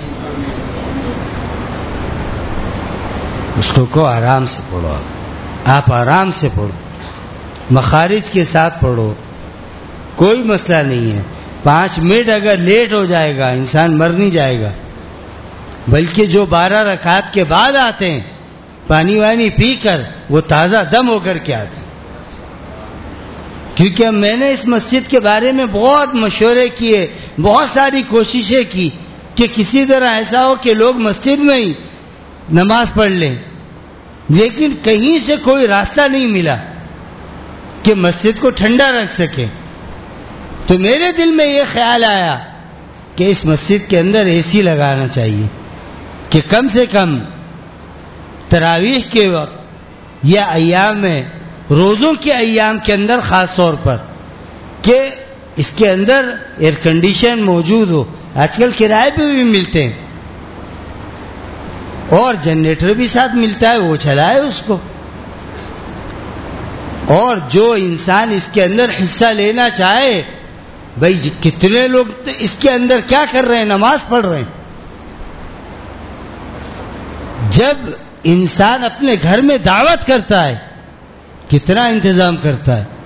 اس کو کو آرام سے پڑھو, آپ آپ آرام سے پڑھو, مخارج کے ساتھ پڑھو, کوئی مسئلہ نہیں ہے. پانچ منٹ اگر لیٹ ہو جائے گا انسان مر نہیں جائے گا, بلکہ جو بارہ رکعات کے بعد آتے ہیں پانی وانی پی کر وہ تازہ دم ہو کر کے آتے ہیں. کیونکہ میں نے اس مسجد کے بارے میں بہت مشورے کیے, بہت ساری کوششیں کی کہ کسی طرح ایسا ہو کہ لوگ مسجد میں ہی نماز پڑھ لیں, لیکن کہیں سے کوئی راستہ نہیں ملا کہ مسجد کو ٹھنڈا رکھ سکے. تو میرے دل میں یہ خیال آیا کہ اس مسجد کے اندر اے سی لگانا چاہیے کہ کم سے کم تراویح کے وقت یا ایام میں, روزوں کے ایام کے اندر خاص طور پر, کہ اس کے اندر ایئر کنڈیشن موجود ہو. آج کل کرائے پہ بھی ملتے ہیں اور جنریٹر بھی ساتھ ملتا ہے, وہ چلائے اس کو. اور جو انسان اس کے اندر حصہ لینا چاہے, بھائی کتنے لوگ اس کے اندر کیا کر رہے ہیں, نماز پڑھ رہے ہیں. جب انسان اپنے گھر میں دعوت کرتا ہے کتنا انتظام کرتا ہے,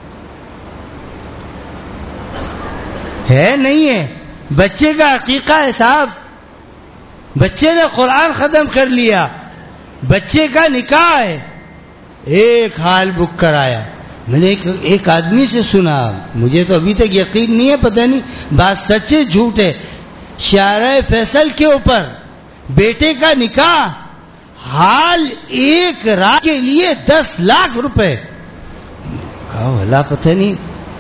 ہے نہیں ہے. بچے کا عقیقہ ہے صاحب, بچے نے قرآن ختم کر لیا, بچے کا نکاح ہے, ایک ہال بک کرایا. میں نے ایک, ایک آدمی سے سنا, مجھے تو ابھی تک یقین نہیں ہے, پتہ نہیں بات سچ ہے جھوٹ ہے. شارع فیصل کے اوپر بیٹے کا نکاح, حال ایک رات کے لیے دس لاکھ روپے. کہا بھلا پتہ نہیں,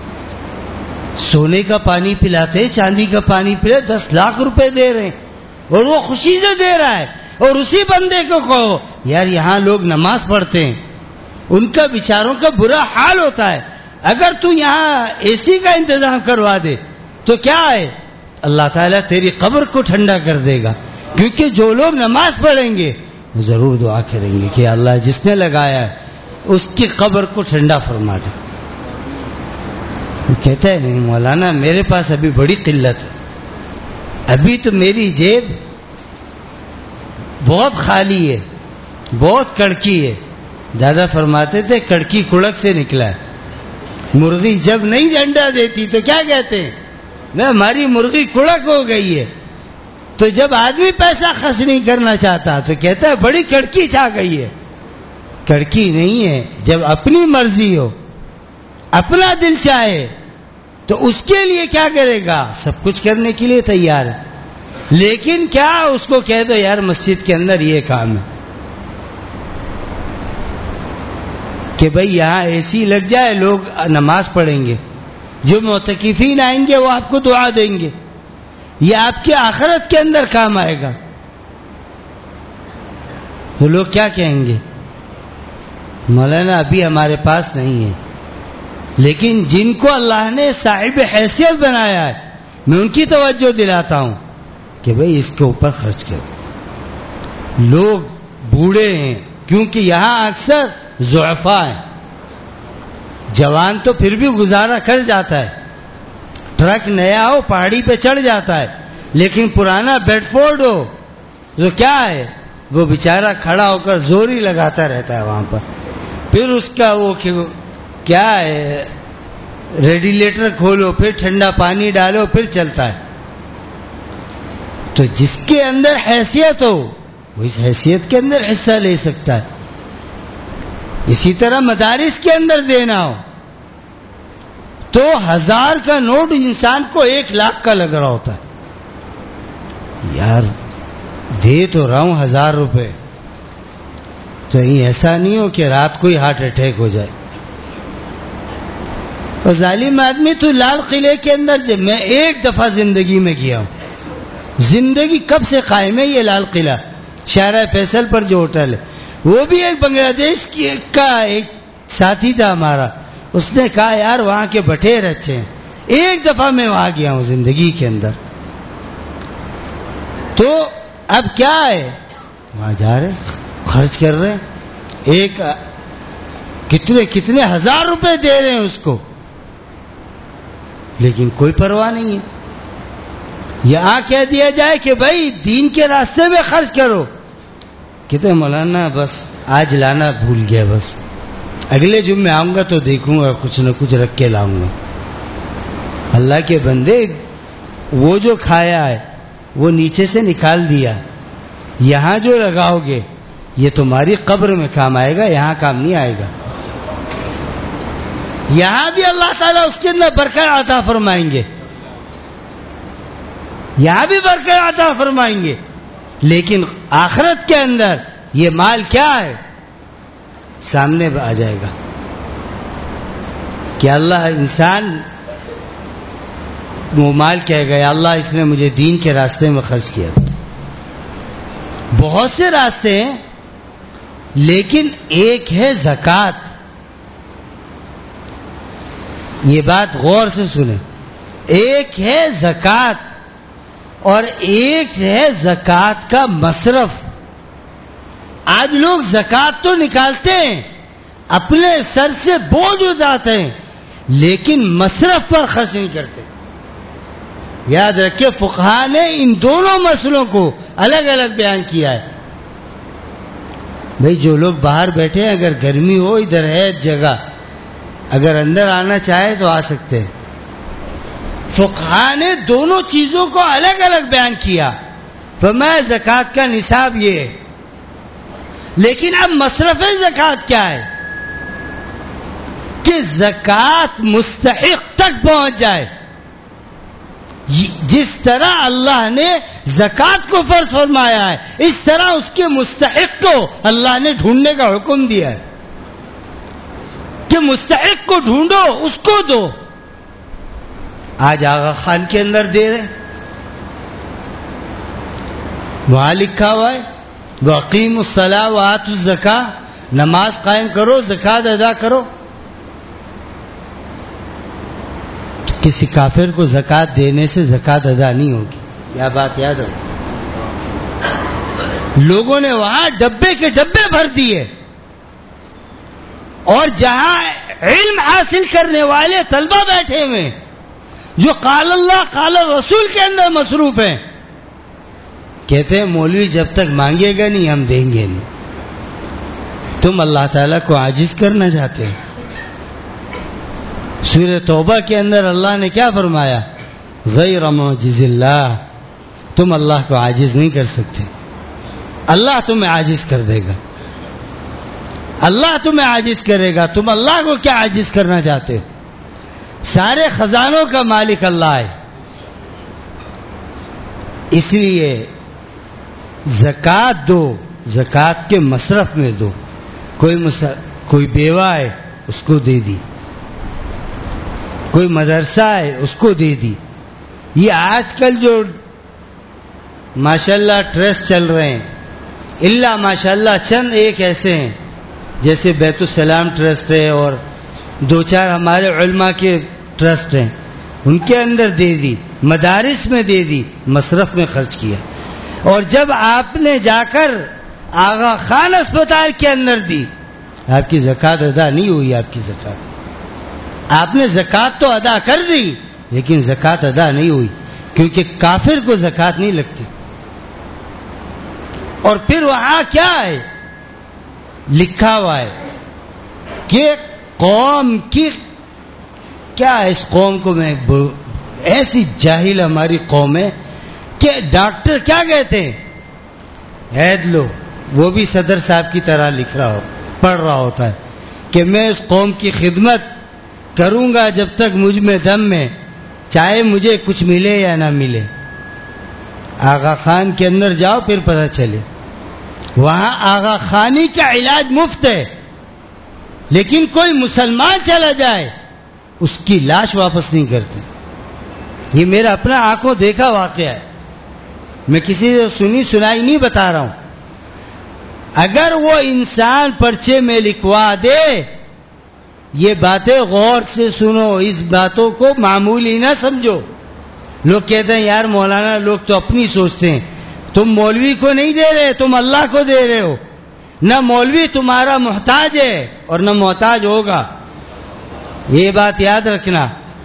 سونے کا پانی پلاتے, چاندی کا پانی پلے, دس لاکھ روپے دے رہے ہیں اور وہ خوشی سے دے رہا ہے. اور اسی بندے کو کہو یار یہاں لوگ نماز پڑھتے ہیں, ان کا بیچاروں کا برا حال ہوتا ہے, اگر تو یہاں اے سی کا انتظام کروا دے تو کیا ہے, اللہ تعالیٰ تیری قبر کو ٹھنڈا کر دے گا. کیونکہ جو لوگ نماز پڑھیں گے ضرور دعا کریں گے کہ اللہ جس نے لگایا ہے اس کی قبر کو ٹھنڈا فرما دے. وہ کہتا ہے نہیں مولانا میرے پاس ابھی بڑی قلت ہے, ابھی تو میری جیب بہت خالی ہے, بہت کڑکی ہے. دادا فرماتے تھے کڑکی کڑک سے نکلا ہے. مرغی جب نہیں انڈا دیتی تو کیا کہتے ہیں, میں ہماری مرغی کڑک ہو گئی ہے. تو جب آدمی پیسہ خرچ نہیں کرنا چاہتا تو کہتا ہے بڑی کڑکی چھا گئی ہے. کڑکی نہیں ہے, جب اپنی مرضی ہو, اپنا دل چاہے تو اس کے لیے کیا کرے گا, سب کچھ کرنے کے لیے تیار ہے. لیکن کیا اس کو کہہ دو یار مسجد کے اندر یہ کام ہے کہ بھئی یہاں اے سی لگ جائے، لوگ نماز پڑھیں گے، جو معتکفین آئیں گے وہ آپ کو دعا دیں گے، یہ آپ کی آخرت کے اندر کام آئے گا، تو لوگ کیا کہیں گے؟ مولانا ابھی ہمارے پاس نہیں ہے، لیکن جن کو اللہ نے صاحب حیثیت بنایا ہے میں ان کی توجہ دلاتا ہوں کہ بھئی اس کے اوپر خرچ کرو. لوگ بوڑھے ہیں کیونکہ یہاں اکثر ضعفاء ہیں، جوان تو پھر بھی گزارا کر جاتا ہے، ٹرک نیا ہو پہاڑی پہ چڑھ جاتا ہے، لیکن پرانا بیڈ فورڈ ہو تو کیا ہے، وہ بیچارہ کھڑا ہو کر زور ہی لگاتا رہتا ہے وہاں پر. پھر اس کا وہ کیا ہے، ریڈیلیٹر کھولو، پھر ٹھنڈا پانی ڈالو، پھر چلتا ہے. تو جس کے اندر حیثیت ہو وہ اس حیثیت کے اندر حصہ لے سکتا ہے. اسی طرح مدارس کے اندر دینا ہو تو ہزار کا نوٹ انسان کو ایک لاکھ کا لگ رہا ہوتا ہے. یار دے تو رہا ہوں ہزار روپے، تو ایسا نہیں ہو کہ رات کو ہی ہارٹ اٹیک ہو جائے. اور ظالم آدمی تو لال قلعے کے اندر میں ایک دفعہ زندگی میں گیا ہوں، زندگی کب سے قائم ہے یہ لال قلعہ، شارع فیصل پر جو ہوٹل ہے، وہ بھی ایک بنگلہ دیش کا ایک ساتھی تھا ہمارا، اس نے کہا یار وہاں کے بٹیر اچھے ہیں. ایک دفعہ میں وہاں گیا ہوں زندگی کے اندر. تو اب کیا ہے، وہاں جا رہے خرچ کر رہے، ایک کتنے کتنے ہزار روپے دے رہے ہیں اس کو، لیکن کوئی پرواہ نہیں ہے. یہاں کہہ دیا جائے کہ بھائی دین کے راستے میں خرچ کرو، کہتے ہیں مولانا بس آج لانا بھول گیا، بس اگلے جمعے آؤں گا تو دیکھوں گا کچھ نہ کچھ رکھ کے لاؤں گا. اللہ کے بندے، وہ جو کھایا ہے وہ نیچے سے نکال دیا، یہاں جو لگاؤ گے یہ تمہاری قبر میں کام آئے گا، یہاں کام نہیں آئے گا. یہاں بھی اللہ تعالیٰ اس کے اندر برکت عطا فرمائیں گے، یہاں بھی برکت عطا فرمائیں گے، لیکن آخرت کے اندر یہ مال کیا ہے سامنے آ جائے گا کہ اللہ انسان وہ مال کہے گا اللہ اس نے مجھے دین کے راستے میں خرچ کیا. بہت سے راستے ہیں لیکن ایک ہے زکوٰۃ. یہ بات غور سے سنیں، ایک ہے زکوٰۃ اور ایک ہے زکوٰۃ کا مصرف. آج لوگ زکوٰۃ تو نکالتے ہیں، اپنے سر سے بوجھ اٹھاتے ہیں، لیکن مصرف پر خرچ نہیں کرتے. یاد رکھیں فقہا نے ان دونوں مسئلوں کو الگ الگ بیان کیا ہے. بھئی جو لوگ باہر بیٹھے ہیں، اگر گرمی ہو ادھر ہے جگہ، اگر اندر آنا چاہے تو آ سکتے ہیں. فقہا نے دونوں چیزوں کو الگ الگ بیان کیا. فرمایا زکوٰۃ کا نصاب یہ ہے، لیکن اب مصرف زکوٰۃ کیا ہے کہ زکوٰۃ مستحق تک پہنچ جائے. جس طرح اللہ نے زکوٰۃ کو فرض فرمایا ہے، اس طرح اس کے مستحق کو اللہ نے ڈھونڈنے کا حکم دیا ہے کہ مستحق کو ڈھونڈو، اس کو دو. آج آغا خان کے اندر دے رہے، وہاں لکھا ہوا ہے وَأَقِیمُوا الصَّلَاةَ وَآتُوا الزَّکَاةَ، نماز قائم کرو، زکوٰۃ ادا کرو. کسی کافر کو زکوٰۃ دینے سے زکوٰۃ ادا نہیں ہوگی، یہ بات یاد رکھو. لوگوں نے وہاں ڈبے کے ڈبے بھر دیے، اور جہاں علم حاصل کرنے والے طلبہ بیٹھے ہوئے جو قال اللہ قال رسول کے اندر مصروف ہیں، کہتے ہیں مولوی جب تک مانگے گا نہیں ہم دیں گے نہیں. تم اللہ تعالیٰ کو عاجز کرنا چاہتے ہیں. سورہ توبہ کے اندر اللہ نے کیا فرمایا؟ غیر معجز اللہ، تم اللہ کو عاجز نہیں کر سکتے، اللہ تمہیں عاجز کر دے گا، اللہ تمہیں عاجز کرے گا. تم اللہ کو کیا عاجز کرنا چاہتے ہو؟ سارے خزانوں کا مالک اللہ ہے. اس لیے زکوٰۃ دو، زکوٰۃ کے مصرف میں دو. کوئی مسا... کوئی بیوہ ہے اس کو دے دی، کوئی مدرسہ ہے اس کو دے دی. یہ آج کل جو ماشاءاللہ ٹرسٹ چل رہے ہیں، اللہ ماشاءاللہ چند ایک ایسے ہیں جیسے بیت السلام ٹرسٹ ہے اور دو چار ہمارے علماء کے ٹرسٹ ہیں، ان کے اندر دے دی، مدارس میں دے دی، مصرف میں خرچ کیا. اور جب آپ نے جا کر آغا خان اسپتال کے اندر دی، آپ کی زکوٰۃ ادا نہیں ہوئی. آپ کی زکوٰۃ آپ نے زکوٰۃ تو ادا کر دی لیکن زکوٰۃ ادا نہیں ہوئی، کیونکہ کافر کو زکوٰۃ نہیں لگتی. اور پھر وہاں کیا ہے لکھا ہوا ہے کہ قوم کی کیا ہے، اس قوم کو میں ایسی جاہل ہماری قوم ہے کہ ڈاکٹر کیا کہتے ہیں، عید لو، وہ بھی صدر صاحب کی طرح لکھ رہا ہو پڑھ رہا ہوتا ہے کہ میں اس قوم کی خدمت کروں گا جب تک مجھ میں دم میں، چاہے مجھے کچھ ملے یا نہ ملے. آغا خان کے اندر جاؤ پھر پتہ چلے، وہاں آغا خانی کا علاج مفت ہے، لیکن کوئی مسلمان چلا جائے اس کی لاش واپس نہیں کرتے. یہ میرا اپنا آنکھوں دیکھا واقعہ ہے، میں کسی سے سنی سنائی نہیں بتا رہا ہوں. اگر وہ انسان پرچے میں لکھوا دے، یہ باتیں غور سے سنو، اس باتوں کو معمولی نہ سمجھو. لوگ کہتے ہیں یار مولانا لوگ تو اپنی سوچتے ہیں، تم مولوی کو نہیں دے رہے، تم اللہ کو دے رہے ہو. نہ مولوی تمہارا محتاج ہے اور نہ محتاج ہوگا، یہ بات یاد رکھنا.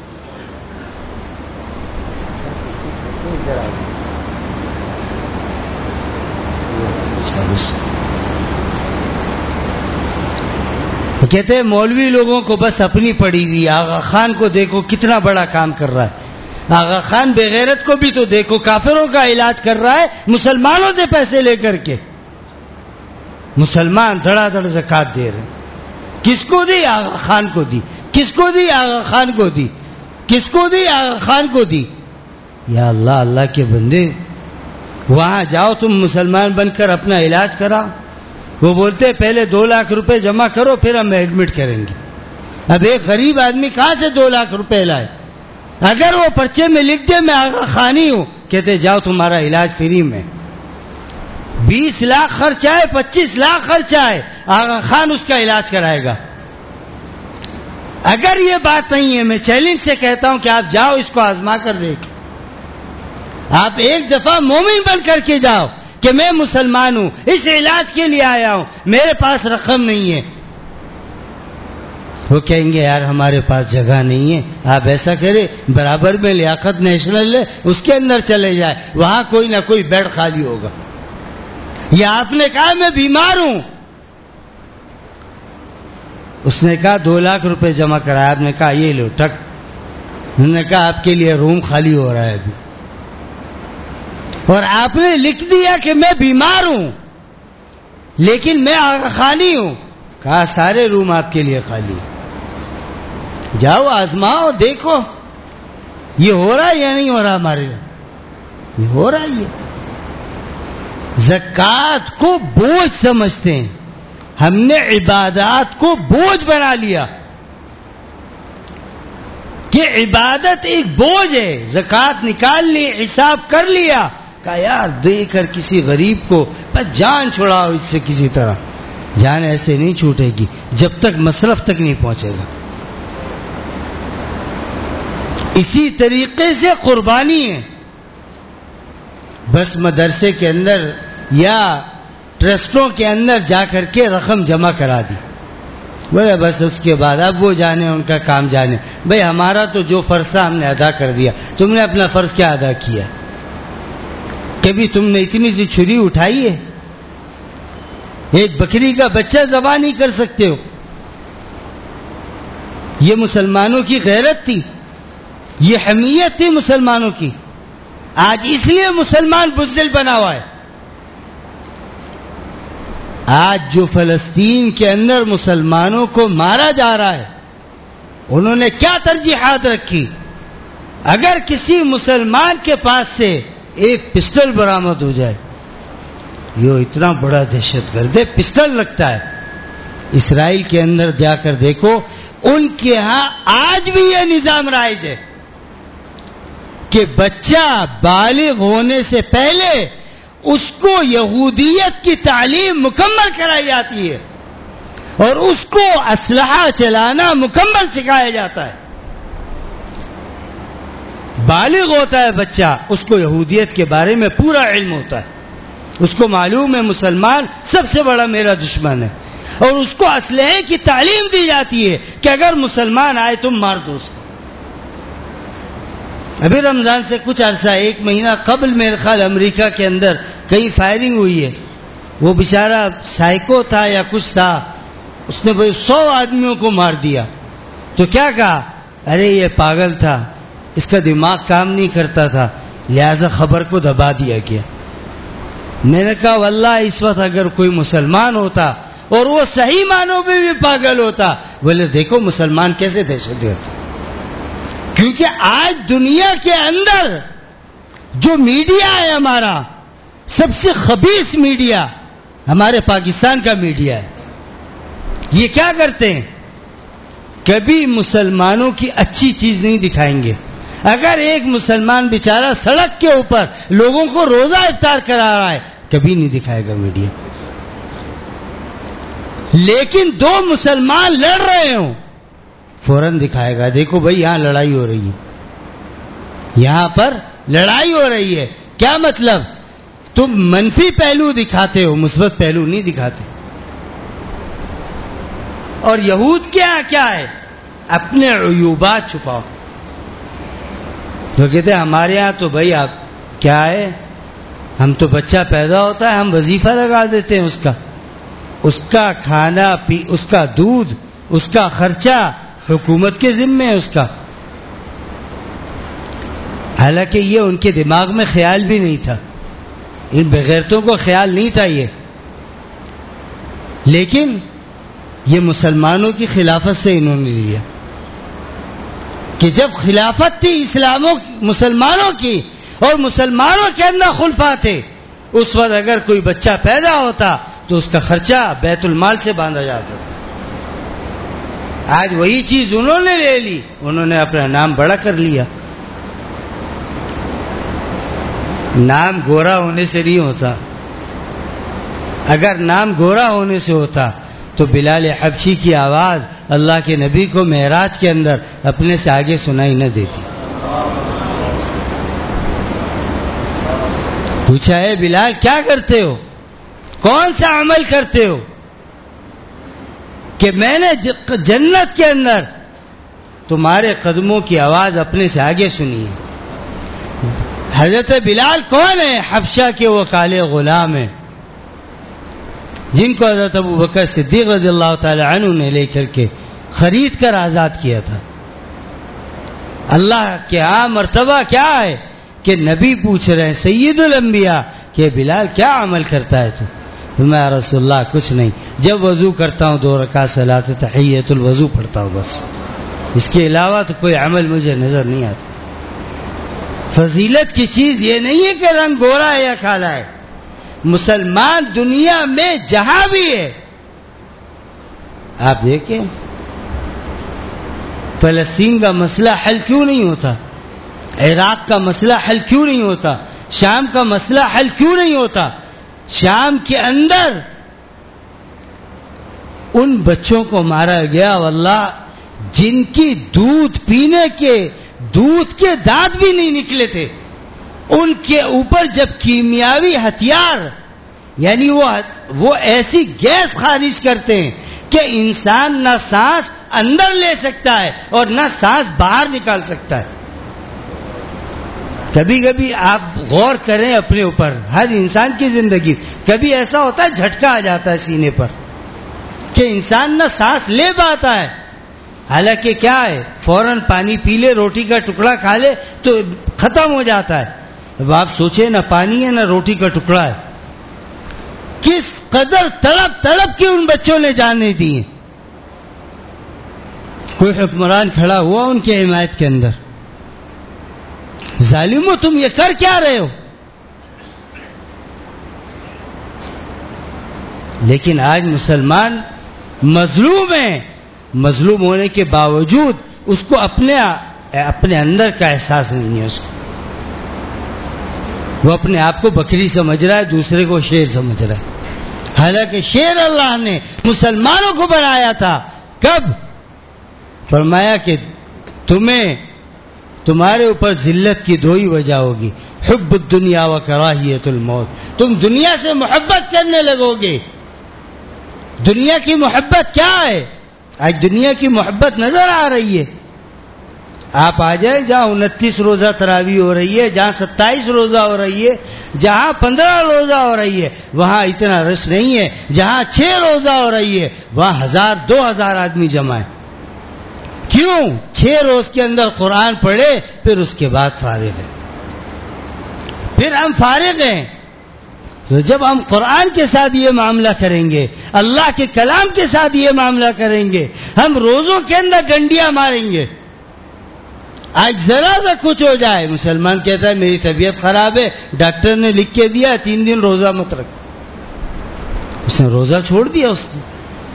کہتے ہیں مولوی لوگوں کو بس اپنی پڑی ہوئی. آغا خان کو دیکھو کتنا بڑا کام کر رہا ہے. آغا خان بغیرت کو بھی تو دیکھو، کافروں کا علاج کر رہا ہے مسلمانوں سے پیسے لے کر کے. مسلمان دھڑا دھڑ زکوٰۃ دے رہے. کس کو دی؟ آغا خان کو دی. کس کو دی؟ آغا خان کو دی. کس کو دی؟ آغا خان کو دی. یا اللہ، اللہ کے بندے، وہاں جاؤ تم مسلمان بن کر اپنا علاج کراؤ. وہ بولتے پہلے دو لاکھ روپے جمع کرو پھر ہم ایڈمٹ کریں گے. اب ایک غریب آدمی کہاں سے دو لاکھ روپے لائے؟ اگر وہ پرچے میں لکھ دے میں آغا خانی ہوں، کہتے جاؤ تمہارا علاج فری میں. بیس لاکھ خرچ آئے، پچیس لاکھ خرچ آئے، آغا خان اس کا علاج کرائے گا. اگر یہ بات نہیں ہے، میں چیلنج سے کہتا ہوں کہ آپ جاؤ اس کو آزما کر دیکھ. آپ ایک دفعہ مومن بن کر کے جاؤ کہ میں مسلمان ہوں، اس علاج کے لیے آیا ہوں، میرے پاس رقم نہیں ہے. وہ کہیں گے یار ہمارے پاس جگہ نہیں ہے. آپ ایسا کریں برابر میں لیاقت نیشنل لے، اس کے اندر چلے جائے، وہاں کوئی نہ کوئی بیڈ خالی ہوگا. یا آپ نے کہا میں بیمار ہوں، اس نے کہا دو لاکھ روپے جمع کرایا، آپ نے کہا یہ لو ٹک. انہوں نے کہا آپ کے لیے روم خالی ہو رہا ہے ابھی، اور آپ نے لکھ دیا کہ میں بیمار ہوں لیکن میں آغا خانی ہوں. کہا سارے روم آپ کے لیے خالی، جاؤ آزماؤ دیکھو یہ ہو رہا ہے یا نہیں ہو رہا. ہمارے یہ ہو رہا ہے. یہ زکوٰۃ کو بوجھ سمجھتے ہیں، ہم نے عبادات کو بوجھ بنا لیا کہ عبادت ایک بوجھ ہے. زکوٰۃ نکال لی، حساب کر لیا، کہا یار دے کر کسی غریب کو بس جان چھڑاؤ اس سے کسی طرح. جان ایسے نہیں چھوٹے گی جب تک مصرف تک نہیں پہنچے گا. اسی طریقے سے قربانی ہے. بس مدرسے کے اندر یا ٹرسٹوں کے اندر جا کر کے رقم جمع کرا دی، بولے بس اس کے بعد اب وہ جانے ان کا کام جانے. بھئی ہمارا تو جو فرض تھا ہم نے ادا کر دیا، تم نے اپنا فرض کیا ادا کیا؟ کبھی تم نے اتنی سی چھری اٹھائی ہے؟ ایک بکری کا بچہ ذبح نہیں کر سکتے ہو؟ یہ مسلمانوں کی غیرت تھی، یہ حمیت تھی مسلمانوں کی. آج اس لیے مسلمان بزدل بنا ہوا ہے. آج جو فلسطین کے اندر مسلمانوں کو مارا جا رہا ہے، انہوں نے کیا ترجیحات رکھی؟ اگر کسی مسلمان کے پاس سے ایک پسٹل برآمد ہو جائے. یہ اتنا بڑا دہشت گرد ہے, پسٹل لگتا ہے. اسرائیل کے اندر جا کر دیکھو, ان کے ہاں آج بھی یہ نظام رائج ہے کہ بچہ بالغ ہونے سے پہلے اس کو یہودیت کی تعلیم مکمل کرائی جاتی ہے اور اس کو اسلحہ چلانا مکمل سکھایا جاتا ہے. بالغ ہوتا ہے بچہ, اس کو یہودیت کے بارے میں پورا علم ہوتا ہے. اس کو معلوم ہے مسلمان سب سے بڑا میرا دشمن ہے, اور اس کو اسلحے کی تعلیم دی جاتی ہے کہ اگر مسلمان آئے تم مار دو اس کو. ابھی رمضان سے کچھ عرصہ, ایک مہینہ قبل میرے خیال امریکہ کے اندر کئی فائرنگ ہوئی ہے. وہ بیچارہ سائیکو تھا یا کچھ تھا, اس نے بھائی سو آدمیوں کو مار دیا. تو کیا کہا, ارے یہ پاگل تھا, اس کا دماغ کام نہیں کرتا تھا, لہذا خبر کو دبا دیا گیا. میں نے کہا واللہ اس وقت اگر کوئی مسلمان ہوتا اور وہ صحیح معنوں میں بھی پاگل ہوتا, بولے دیکھو مسلمان کیسے دہشت گرد. کیونکہ آج دنیا کے اندر جو میڈیا ہے ہمارا, سب سے خبیث میڈیا ہمارے پاکستان کا میڈیا ہے. یہ کیا کرتے ہیں, کبھی مسلمانوں کی اچھی چیز نہیں دکھائیں گے. اگر ایک مسلمان بیچارہ سڑک کے اوپر لوگوں کو روزہ افطار کرا رہا ہے, کبھی نہیں دکھائے گا میڈیا. لیکن دو مسلمان لڑ رہے ہوں, فوراً دکھائے گا, دیکھو بھائی یہاں لڑائی ہو رہی ہے, یہاں پر لڑائی ہو رہی ہے. کیا مطلب, تم منفی پہلو دکھاتے ہو, مثبت پہلو نہیں دکھاتے. اور یہود کیا کیا ہے, اپنے عیوبات چھپاؤ. تو کہتے ہیں ہمارے ہاں تو بھائی آپ کیا ہے, ہم تو بچہ پیدا ہوتا ہے ہم وظیفہ لگا دیتے ہیں اس کا, اس کا کھانا پی, اس کا دودھ, اس کا خرچہ حکومت کے ذمے ہے اس کا. حالانکہ یہ ان کے دماغ میں خیال بھی نہیں تھا, ان بغیرتوں کو خیال نہیں تھا یہ. لیکن یہ مسلمانوں کی خلافت سے انہوں نے لیا کہ جب خلافت تھی اسلاموں مسلمانوں کی اور مسلمانوں کے اندر خلفاء تھے, اس وقت اگر کوئی بچہ پیدا ہوتا تو اس کا خرچہ بیت المال سے باندھا جاتا تھا. آج وہی چیز انہوں نے لے لی, انہوں نے اپنا نام بڑا کر لیا. نام گورا ہونے سے نہیں ہوتا. اگر نام گورا ہونے سے ہوتا تو بلال حبشی کی آواز اللہ کے نبی کو معراج کے اندر اپنے سے آگے سنائی نہ دیتی. پوچھا ہے بلال کیا کرتے ہو, کون سا عمل کرتے ہو کہ میں نے جنت کے اندر تمہارے قدموں کی آواز اپنے سے آگے سنی ہے. حضرت بلال کون ہے, حبشہ کے وہ کالے غلام ہیں جن کو حضرت ابو بکر صدیق رضی اللہ تعالی عنہ نے لے کر کے خرید کر آزاد کیا تھا. اللہ کے ہاں مرتبہ کیا ہے کہ نبی پوچھ رہے ہیں سید الانبیاء کہ بلال کیا عمل کرتا ہے تو میں رسول اللہ کچھ نہیں, جب وضو کرتا ہوں دو رکعت صلاۃ تحیۃ الوضو پڑھتا ہوں بس, اس کے علاوہ تو کوئی عمل مجھے نظر نہیں آتا. فضیلت کی چیز یہ نہیں ہے کہ رنگ گورا ہے یا کالا ہے. مسلمان دنیا میں جہاں بھی ہے, آپ دیکھیں فلسطین کا مسئلہ حل کیوں نہیں ہوتا, عراق کا مسئلہ حل کیوں نہیں ہوتا, شام کا مسئلہ حل کیوں نہیں ہوتا. شام کے اندر ان بچوں کو مارا گیا واللہ جن کی دودھ پینے کے دودھ کے دانت بھی نہیں نکلے تھے, ان کے اوپر جب کیمیاوی ہتھیار یعنی وہ وہ ایسی گیس خارج کرتے ہیں کہ انسان نہ سانس اندر لے سکتا ہے اور نہ سانس باہر نکال سکتا ہے. کبھی کبھی آپ غور کریں اپنے اوپر, ہر انسان کی زندگی کبھی ایسا ہوتا ہے جھٹکا آ جاتا ہے سینے پر کہ انسان نہ سانس لے پاتا ہے, حالانکہ کیا ہے فوراً پانی پی لے, روٹی کا ٹکڑا کھا لے تو ختم ہو جاتا ہے. اب آپ سوچیں نہ پانی ہے نہ روٹی کا ٹکڑا ہے, کس قدر تڑپ تڑپ کے ان بچوں نے جانیں دی. کوئی حکمران کھڑا ہوا ان کی حمایت کے اندر, ظالمو تم یہ کر کیا رہے ہو, لیکن آج مسلمان مظلوم ہیں، مظلوم ہونے کے باوجود اس کو اپنے اپنے اندر کا احساس نہیں ہے. اس کو وہ اپنے آپ کو بکری سمجھ رہا ہے، دوسرے کو شیر سمجھ رہا ہے. حالانکہ شیر اللہ نے مسلمانوں کو بنایا تھا. کب؟ فرمایا کہ تمہیں تمہارے اوپر ذلت کی دو ہی وجہ ہوگی، حب الدنیا و کراہیت الموت. تم دنیا سے محبت کرنے لگو گے. دنیا کی محبت کیا ہے؟ آج دنیا کی محبت نظر آ رہی ہے. آپ آ جائیں جہاں انتیس روزہ تراویح ہو رہی ہے، جہاں ستائیس روزہ ہو رہی ہے، جہاں پندرہ روزہ ہو رہی ہے، وہاں اتنا رش نہیں ہے. جہاں چھ روزہ ہو رہی ہے وہاں ہزار دو ہزار آدمی جمع ہے. کیوں؟ چھ روز کے اندر قرآن پڑھے پھر اس کے بعد فارغ ہیں. پھر ہم فارغ ہیں. تو جب ہم قرآن کے ساتھ یہ معاملہ کریں گے، اللہ کے کلام کے ساتھ یہ معاملہ کریں گے، ہم روزوں کے اندر ڈنڈیاں ماریں گے. آج ذرا سا کچھ ہو جائے، مسلمان کہتا ہے میری طبیعت خراب ہے، ڈاکٹر نے لکھ کے دیا تین دن روزہ مت رکھ. اس نے روزہ چھوڑ دیا. اس نے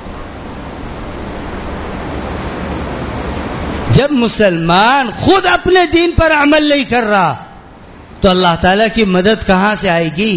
جب مسلمان خود اپنے دین پر عمل نہیں کر رہا تو اللہ تعالیٰ کی مدد کہاں سے آئے گی؟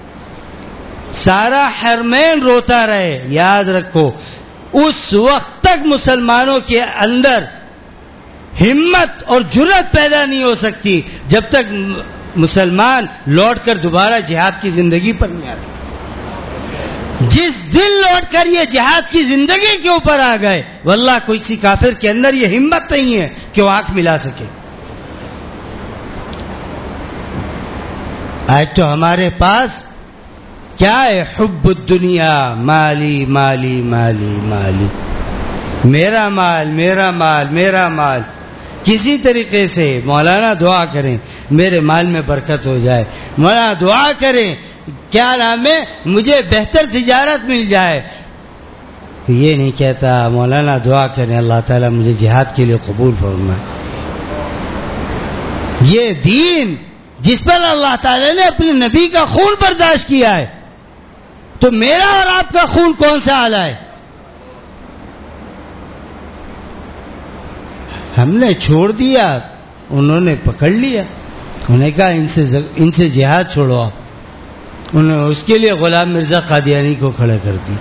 سارا حرمین روتا رہے. یاد رکھو اس وقت تک مسلمانوں کے اندر ہمت اور جرأت پیدا نہیں ہو سکتی جب تک مسلمان لوٹ کر دوبارہ جہاد کی زندگی پر نہیں آتے. جس دن لوٹ کر یہ جہاد کی زندگی کے اوپر آ گئے، واللہ کوئی سی کافر کے اندر یہ ہمت نہیں ہے کہ وہ آنکھ ملا سکے. آج تو ہمارے پاس کیا ہے؟ حب الدنیا، مالی مالی مالی مالی، میرا مال میرا مال میرا مال. کسی طریقے سے مولانا دعا کریں میرے مال میں برکت ہو جائے، مولانا دعا کریں کیا نام ہے مجھے بہتر تجارت مل جائے. یہ نہیں کہتا مولانا دعا کریں اللہ تعالیٰ مجھے جہاد کے لیے قبول فرمائے. یہ دین جس پر اللہ تعالیٰ نے اپنے نبی کا خون برداشت کیا ہے، تو میرا اور آپ کا خون کون سا اعلیٰ ہے؟ ہم نے چھوڑ دیا، انہوں نے پکڑ لیا. انہوں نے کہا ان سے ان سے جہاد چھوڑو. انہوں نے اس کے لیے غلام مرزا قادیانی کو کھڑا کر دی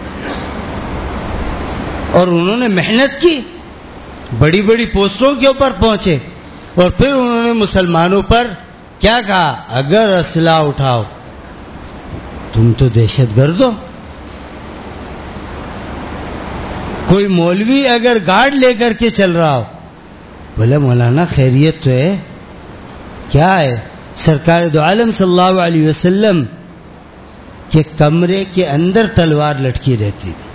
اور انہوں نے محنت کی، بڑی بڑی پوسٹوں کے اوپر پہنچے. اور پھر انہوں نے مسلمانوں پر کیا کہا؟ اگر اسلحہ اٹھاؤ تم تو دہشت گرد ہو. کوئی مولوی اگر گارڈ لے کر کے چل رہا ہو، بولے مولانا خیریت تو ہے؟ کیا ہے؟ سرکار دو عالم صلی اللہ علیہ وسلم کے کمرے کے اندر تلوار لٹکی رہتی تھی،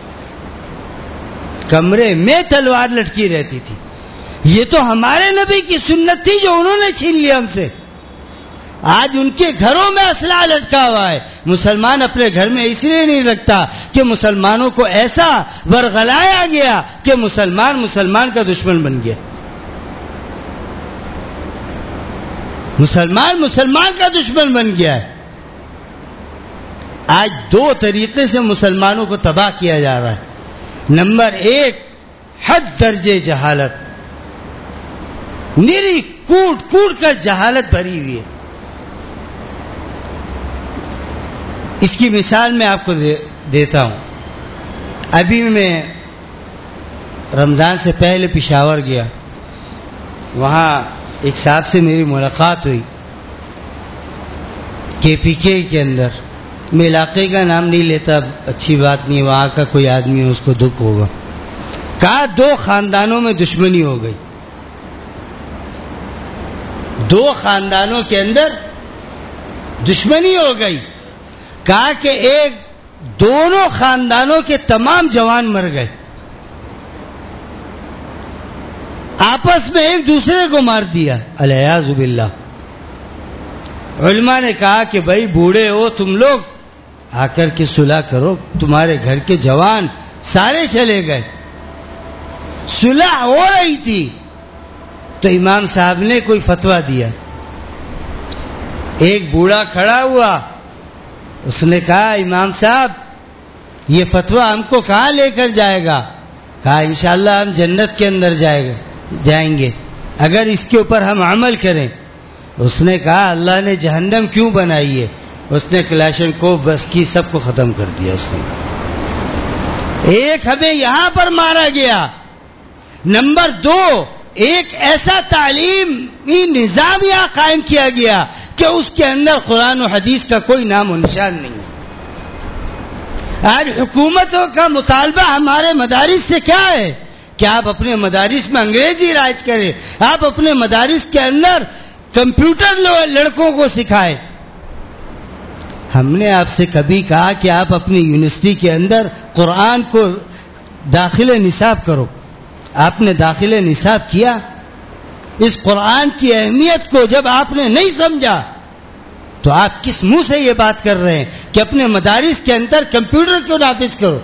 کمرے میں تلوار لٹکی رہتی تھی. یہ تو ہمارے نبی کی سنت تھی جو انہوں نے چھین لیا ہم سے. آج ان کے گھروں میں اسلحہ لٹکا ہوا ہے. مسلمان اپنے گھر میں اس لیے نہیں رکھتا کہ مسلمانوں کو ایسا ورغلایا گیا کہ مسلمان مسلمان کا دشمن بن گیا. مسلمان مسلمان کا دشمن بن گیا ہے. آج دو طریقے سے مسلمانوں کو تباہ کیا جا رہا ہے. نمبر ایک، حد درجے جہالت، نیری کوٹ کوٹ کر جہالت بھری ہوئی ہے. اس کی مثال میں آپ کو دے, دیتا ہوں. ابھی میں رمضان سے پہلے پشاور گیا، وہاں ایک صاحب سے میری ملاقات ہوئی کے پی کے کے اندر. میں علاقے کا نام نہیں لیتا، اچھی بات نہیں، وہاں کا کوئی آدمی ہے اس کو دکھ ہوگا. کہا دو خاندانوں میں دشمنی ہو گئی، دو خاندانوں کے اندر دشمنی ہو گئی. کہا کہ ایک دونوں خاندانوں کے تمام جوان مر گئے، آپس میں ایک دوسرے کو مار دیا، الیاذ باللہ. علماء نے کہا کہ بھائی بوڑھے ہو تم لوگ، آ کر کے صلح کرو. تمہارے گھر کے جوان سارے چلے گئے. صلح ہو رہی تھی تو امام صاحب نے کوئی فتویٰ دیا. ایک بوڑھا کھڑا ہوا، اس نے کہا امام صاحب یہ فتویٰ ہم کو کہاں لے کر جائے گا؟ کہا انشاءاللہ ہم جنت کے اندر جائے گا جائیں گے اگر اس کے اوپر ہم عمل کریں. اس نے کہا اللہ نے جہنم کیوں بنائی ہے؟ اس نے کلاشن کو بس کی سب کو ختم کر دیا. اس نے ایک ہمیں یہاں پر مارا گیا، نمبر دو ایک ایسا تعلیمی نظام یہاں قائم کیا گیا کہ اس کے اندر قرآن و حدیث کا کوئی نام و نشان نہیں ہے. آج حکومتوں کا مطالبہ ہمارے مدارس سے کیا ہے کہ آپ اپنے مدارس میں انگریزی رائج کریں، آپ اپنے مدارس کے اندر کمپیوٹر لڑکوں کو سکھائیں. ہم نے آپ سے کبھی کہا کہ آپ اپنی یونیورسٹی کے اندر قرآن کو داخل نصاب کرو؟ آپ نے داخل نصاب کیا؟ اس قرآن کی اہمیت کو جب آپ نے نہیں سمجھا تو آپ کس منہ سے یہ بات کر رہے ہیں کہ اپنے مدارس کے اندر کمپیوٹر کیوں نافذ کرو؟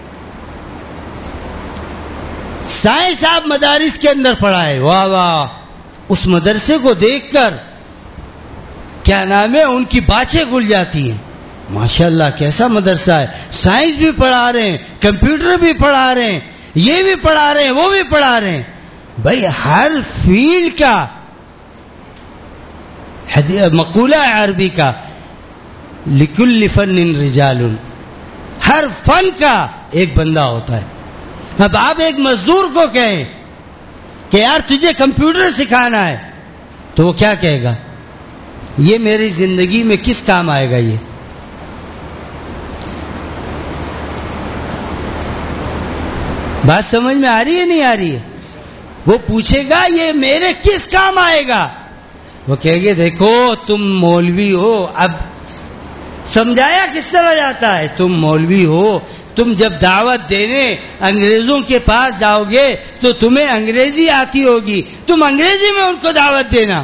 سائنس آپ مدارس کے اندر پڑھائے، واہ واہ، اس مدرسے کو دیکھ کر کیا نام ہے ان کی باچیں گل جاتی ہیں. ماشاءاللہ کیسا مدرسہ ہے، سائنس بھی پڑھا رہے ہیں، کمپیوٹر بھی پڑھا رہے ہیں، یہ بھی پڑھا رہے ہیں، وہ بھی پڑھا رہے ہیں. بھائی ہر فیلڈ کا مقولہ عربی کا لکل فن رجال، ہر فن کا ایک بندہ ہوتا ہے. اب آپ ایک مزدور کو کہیں کہ یار تجھے کمپیوٹر سکھانا ہے تو وہ کیا کہے گا؟ یہ میری زندگی میں کس کام آئے گا؟ یہ بات سمجھ میں آ رہی ہے نہیں آ رہی ہے؟ وہ پوچھے گا یہ میرے کس کام آئے گا؟ وہ کہے گے دیکھو تم مولوی ہو. اب سمجھایا کس طرح جاتا ہے؟ تم مولوی ہو، تم جب دعوت دینے انگریزوں کے پاس جاؤ گے تو تمہیں انگریزی آتی ہوگی، تم انگریزی میں ان کو دعوت دینا.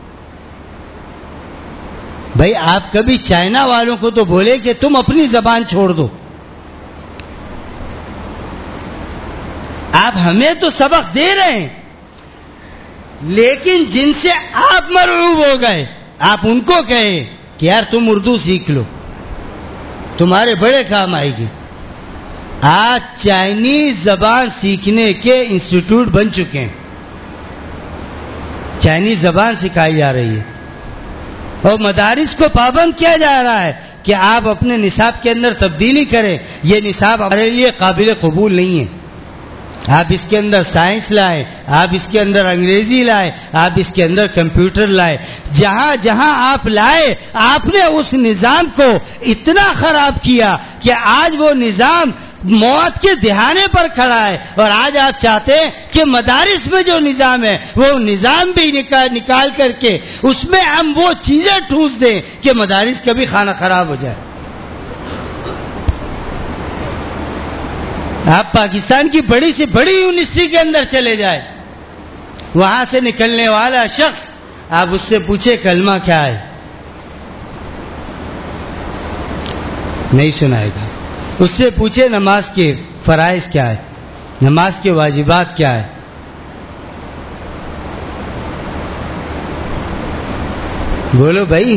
بھائی آپ کبھی چائنا والوں کو تو بولے کہ تم اپنی زبان چھوڑ دو. آپ ہمیں تو سبق دے رہے ہیں لیکن جن سے آپ مرعوب ہو گئے آپ ان کو کہیں کہ یار تم اردو سیکھ لو، تمہارے بڑے کام آئے گی. آج چائنیز زبان سیکھنے کے انسٹیٹیوٹ بن چکے ہیں، چائنیز زبان سکھائی جا رہی ہے اور مدارس کو پابند کیا جا رہا ہے کہ آپ اپنے نصاب کے اندر تبدیلی کریں. یہ نصاب ہمارے لیے قابل قبول نہیں ہے. آپ اس کے اندر سائنس لائیں، آپ اس کے اندر انگریزی لائیں، آپ اس کے اندر کمپیوٹر لائیں. جہاں جہاں آپ لائے آپ نے اس نظام کو اتنا خراب کیا کہ آج وہ نظام موت کے دہانے پر کھڑا ہے. اور آج آپ چاہتے ہیں کہ مدارس میں جو نظام ہے وہ نظام بھی نکال نکال کر کے اس میں ہم وہ چیزیں ٹھوس دیں کہ مدارس کا بھی کھانا خراب ہو جائے. آپ پاکستان کی بڑی سے بڑی یونیورسٹی کے اندر چلے جائیں، وہاں سے نکلنے والا شخص آپ اس سے پوچھے کلمہ کیا ہے، نہیں سنائے گا. اس سے پوچھے نماز کے فرائض کیا ہے، نماز کے واجبات کیا ہے. بولو بھائی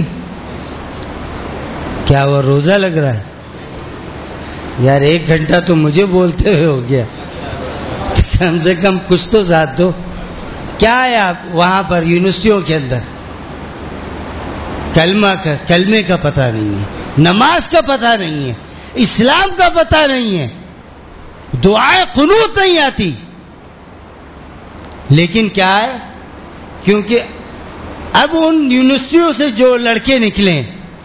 کیا وہ روزہ لگ رہا ہے؟ یار ایک گھنٹہ تو مجھے بولتے ہوئے ہو گیا، کم سے کم کچھ تو ساتھ دو. کیا ہے آپ وہاں پر یونیورسٹیوں کے اندر؟ کلمہ کا کلمے کا پتہ نہیں ہے، نماز کا پتہ نہیں ہے، اسلام کا پتہ نہیں ہے، دعائے قنوت نہیں آتی. لیکن کیا ہے، کیونکہ اب ان یونیورسٹیوں سے جو لڑکے نکلے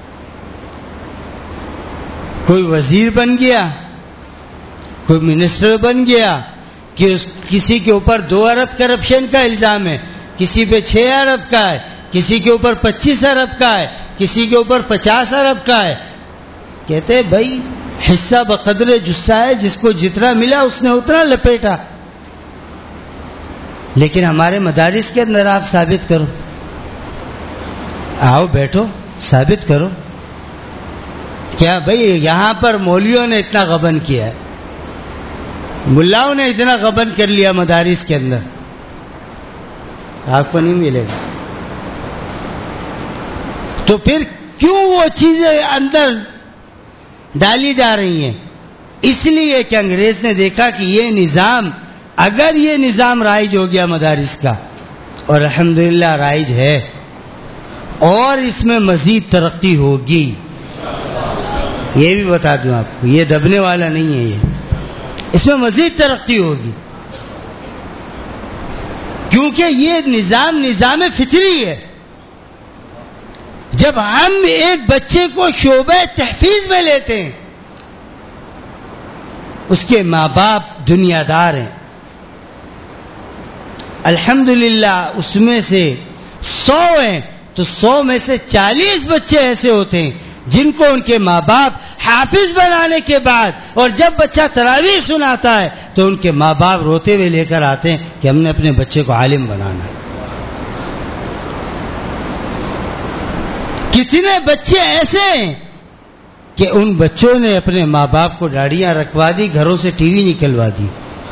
کوئی وزیر بن گیا، کوئی منسٹر بن گیا کہ اس کسی کے اوپر دو ارب کرپشن کا الزام ہے، کسی پہ چھ ارب کا ہے، کسی کے اوپر پچیس ارب کا ہے، کسی کے اوپر پچاس ارب کا ہے. کہتے بھائی حصہ بقدر جسہ ہے، جس کو جتنا ملا اس نے اتنا لپیٹا. لیکن ہمارے مدارس کے اندر آپ ثابت کرو، آؤ بیٹھو ثابت کرو. کیا بھائی یہاں پر مولویوں نے اتنا غبن کیا ہے، ملاؤں نے اتنا غبن کر لیا مدارس کے اندر، آپ کو نہیں ملے گا. تو پھر کیوں وہ چیزیں اندر ڈالی جا رہی ہیں؟ اس لیے کہ انگریز نے دیکھا کہ یہ نظام، اگر یہ نظام رائج ہو گیا مدارس کا، اور الحمدللہ رائج ہے، اور اس میں مزید ترقی ہوگی، یہ بھی بتا دوں آپ کو، یہ دبنے والا نہیں ہے، یہ اس میں مزید ترقی ہوگی، کیونکہ یہ نظام نظام فطری ہے. جب ہم ایک بچے کو شعبہ تحفیظ میں لیتے ہیں، اس کے ماں باپ دنیا دار ہیں، الحمدللہ اس میں سے سو ہیں تو سو میں سے چالیس بچے ایسے ہوتے ہیں جن کو ان کے ماں باپ حافظ بنانے کے بعد، اور جب بچہ تراویح سناتا ہے تو ان کے ماں باپ روتے ہوئے لے کر آتے ہیں کہ ہم نے اپنے بچے کو عالم بنانا ہے. کتنے بچے ایسے ہیں کہ ان بچوں نے اپنے ماں باپ کو داڑیاں رکھوا دی، گھروں سے ٹی وی نکلوا دی.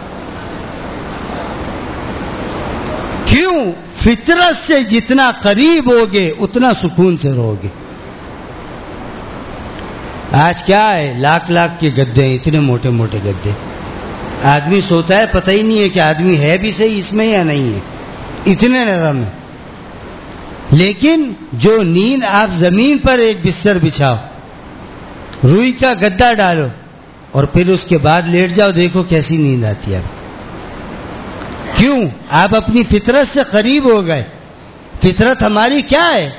کیوں؟ فطرت سے جتنا قریب ہوگے اتنا سکون سے رہو گے. آج کیا ہے، لاکھ لاکھ کے گدے ہیں، اتنے موٹے موٹے گدے، آدمی سوتا ہے پتہ ہی نہیں ہے کہ آدمی ہے بھی صحیح اس میں یا نہیں ہے، اتنے نرم ہیں. لیکن جو نیند آپ زمین پر ایک بستر بچھاؤ، روئی کا گدا ڈالو اور پھر اس کے بعد لیٹ جاؤ، دیکھو کیسی نیند آتی ہے. کیوں؟ آپ اپنی فطرت سے قریب ہو گئے. فطرت ہماری کیا ہے؟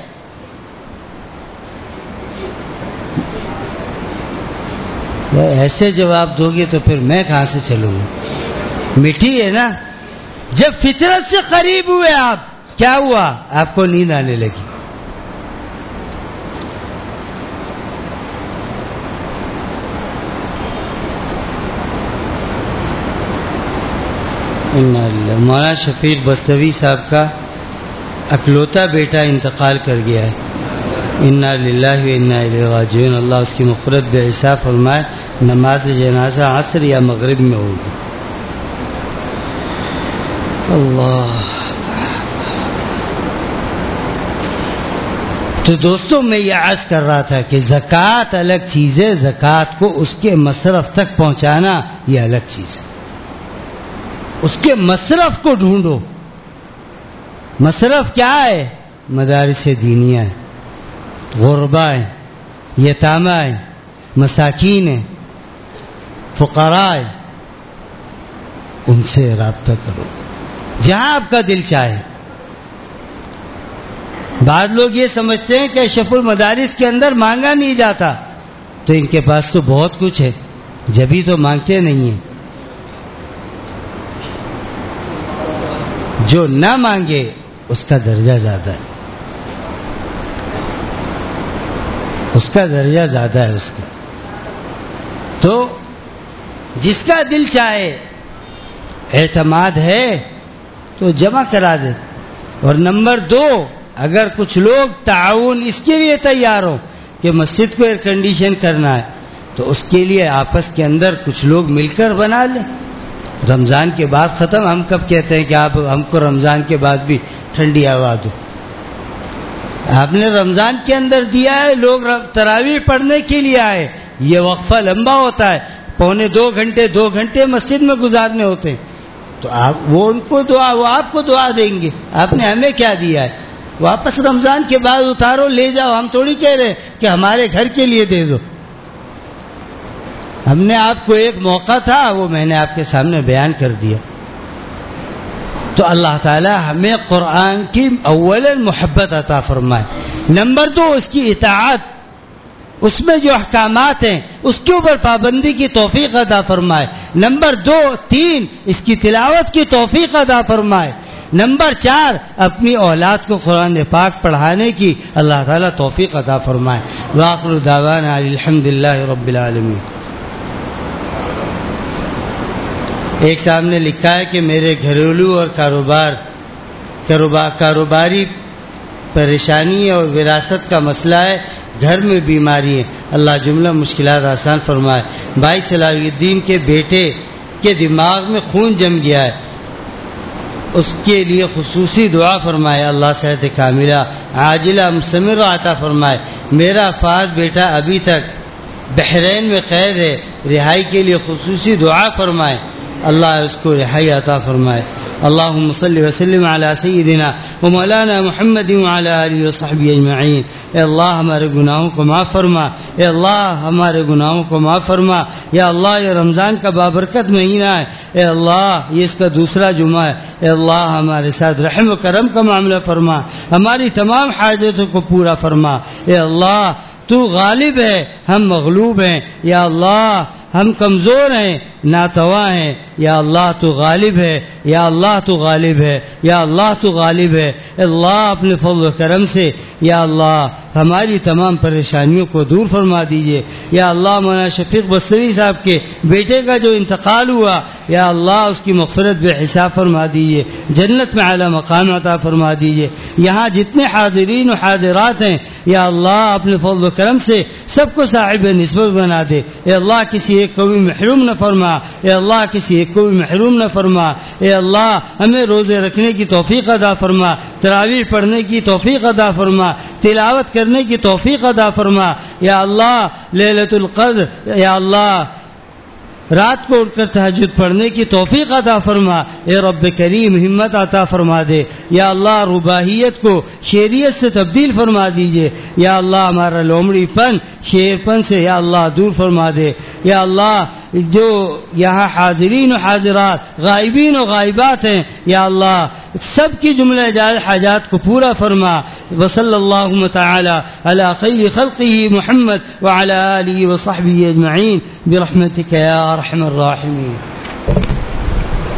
ایسے جواب دو گے تو پھر میں کہاں سے چلوں گا؟ میٹھی ہے نا. جب فطرت سے قریب ہوئے آپ، کیا ہوا؟ آپ کو نیند آنے لگی. مولانا شفیق بستوی صاحب کا اکلوتا بیٹا انتقال کر گیا ہے. انا للہ و انا الیہ راجعون. اللہ اس کی مغفرت بے حساب فرمائے. نماز جنازہ عصر یا مغرب میں ہوگی. اللہ. تو دوستوں میں یہ عرض کر رہا تھا کہ زکوٰۃ الگ چیز ہے، زکوٰۃ کو اس کے مصرف تک پہنچانا یہ الگ چیز ہے. اس کے مصرف کو ڈھونڈو. مصرف کیا ہے؟ مدارس دینیہ ہے، غربا ہے، یتامہ ہے، مساکین ہے، فقراء ہے. ان سے رابطہ کرو جہاں آپ کا دل چاہے. بعض لوگ یہ سمجھتے ہیں کہ اشرف المدارس کے اندر مانگا نہیں جاتا، تو ان کے پاس تو بہت کچھ ہے، جبھی تو مانگتے نہیں ہیں. جو نہ مانگے اس کا درجہ زیادہ ہے، اس کا درجہ زیادہ ہے اس کا. تو جس کا دل چاہے، اعتماد ہے تو جمع کرا دے. اور نمبر دو، اگر کچھ لوگ تعاون اس کے لیے تیار ہو کہ مسجد کو ایئر کنڈیشن کرنا ہے، تو اس کے لیے آپس کے اندر کچھ لوگ مل کر بنا لیں. رمضان کے بعد ختم، ہم کب کہتے ہیں کہ آپ ہم کو رمضان کے بعد بھی ٹھنڈی ہوا دو؟ آپ نے رمضان کے اندر دیا ہے، لوگ تراویح پڑھنے کے لیے آئے، یہ وقفہ لمبا ہوتا ہے، پونے دو گھنٹے دو گھنٹے مسجد میں گزارنے ہوتے ہیں، تو آپ وہ ان کو دعا، وہ آپ کو دعا دیں گے. آپ نے ہمیں کیا دیا ہے؟ واپس رمضان کے بعد اتارو، لے جاؤ. ہم تھوڑی کہہ رہے کہ ہمارے گھر کے لیے دے دو. ہم نے آپ کو ایک موقع تھا، وہ میں نے آپ کے سامنے بیان کر دیا. تو اللہ تعالی ہمیں قرآن کی اولا محبت عطا فرمائے. نمبر دو، اس کی اطاعت، اس میں جو احکامات ہیں اس کے اوپر پابندی کی توفیق عطا فرمائے. نمبر دو تین، اس کی تلاوت کی توفیق عطا فرمائے. نمبر چار، اپنی اولاد کو قرآن پاک پڑھانے کی اللہ تعالیٰ توفیق عطا فرمائے. وآخر دعوانا الحمدللہ رب العالمین. ایک صاحب نے لکھا ہے کہ میرے گھریلو اور کاروبار کاروبار کاروباری پریشانی اور وراثت کا مسئلہ ہے، گھر میں بیماری ہے، اللہ جملہ مشکلات آسان فرمائے. بھائی صلاح الدین کے بیٹے کے دماغ میں خون جم گیا ہے، اس کے لیے خصوصی دعا فرمائے. اللہ صحت کاملہ عاجلہ مستمر عطا فرمائے. میرا فاض بیٹا ابھی تک بحرین میں قید ہے، رہائی کے لیے خصوصی دعا فرمائے، اللہ اس کو رہائی عطا فرمائے۔ اللهم صل وسلم على سيدنا ومولانا محمد وعلى آله وصحبه اجمعین۔ اے اللہ ہمارے گناہوں کو معاف فرما، اے اللہ ہمارے گناہوں کو معاف فرما۔ یا اللہ یہ رمضان کا بابرکت مہینہ ہے، اے اللہ یہ اس کا دوسرا جمعہ ہے، اے اللہ ہمارے ساتھ رحم و کرم کا معاملہ فرما، ہماری تمام حاجتوں کو پورا فرما۔ اے اللہ تو غالب ہے، ہم مغلوب ہیں، یا اللہ ہم کمزور ہیں، ناتوا ہیں، یا اللہ تو غالب ہے، یا اللہ تو غالب ہے، یا اللہ تو غالب ہے۔ اللہ اپنے فضل و کرم سے یا اللہ ہماری تمام پریشانیوں کو دور فرما دیجئے۔ یا اللہ مولانا شفیق بستوی صاحب کے بیٹے کا جو انتقال ہوا، یا اللہ اس کی مغفرت بے حساب فرما دیجئے، جنت میں اعلیٰ مقام عطا فرما دیجئے۔ یہاں جتنے حاضرین و حاضرات ہیں یا اللہ اپنے فضل و کرم سے سب کو صاحب نسبت بنا دے۔ اے اللہ کسی ایک کو بھی محروم نہ فرما، اے اللہ کسی ایک کو بھی محروم نہ فرما۔ اے اللہ ہمیں روزے رکھنے کی توفیق عطا فرما، تراویح پڑھنے کی توفیق عطا فرما، تلاوت کرنے کی توفیق عطا فرما۔ یا اللہ لیلۃ القدر یا اللہ رات کو اٹھ کر تہجد پڑھنے کی توفیق عطا فرما۔ اے رب کریم ہمت عطا فرما دے۔ یا اللہ رباہیت کو شعریت سے تبدیل فرما دیجئے۔ یا اللہ ہمارا لومڑی پن شعر پن سے یا اللہ دور فرما دے۔ یا اللہ جو یہاں حاضرین و حاضرات غائبین و غائبات ہیں یا اللہ سب کی جملہ جائز حاجات کو پورا فرما۔ وصلی اللہ تعالی علی خیر خلقہ محمد وعلی آلہ وصحبہ اجمعین برحمتک یا ارحم الراحمین۔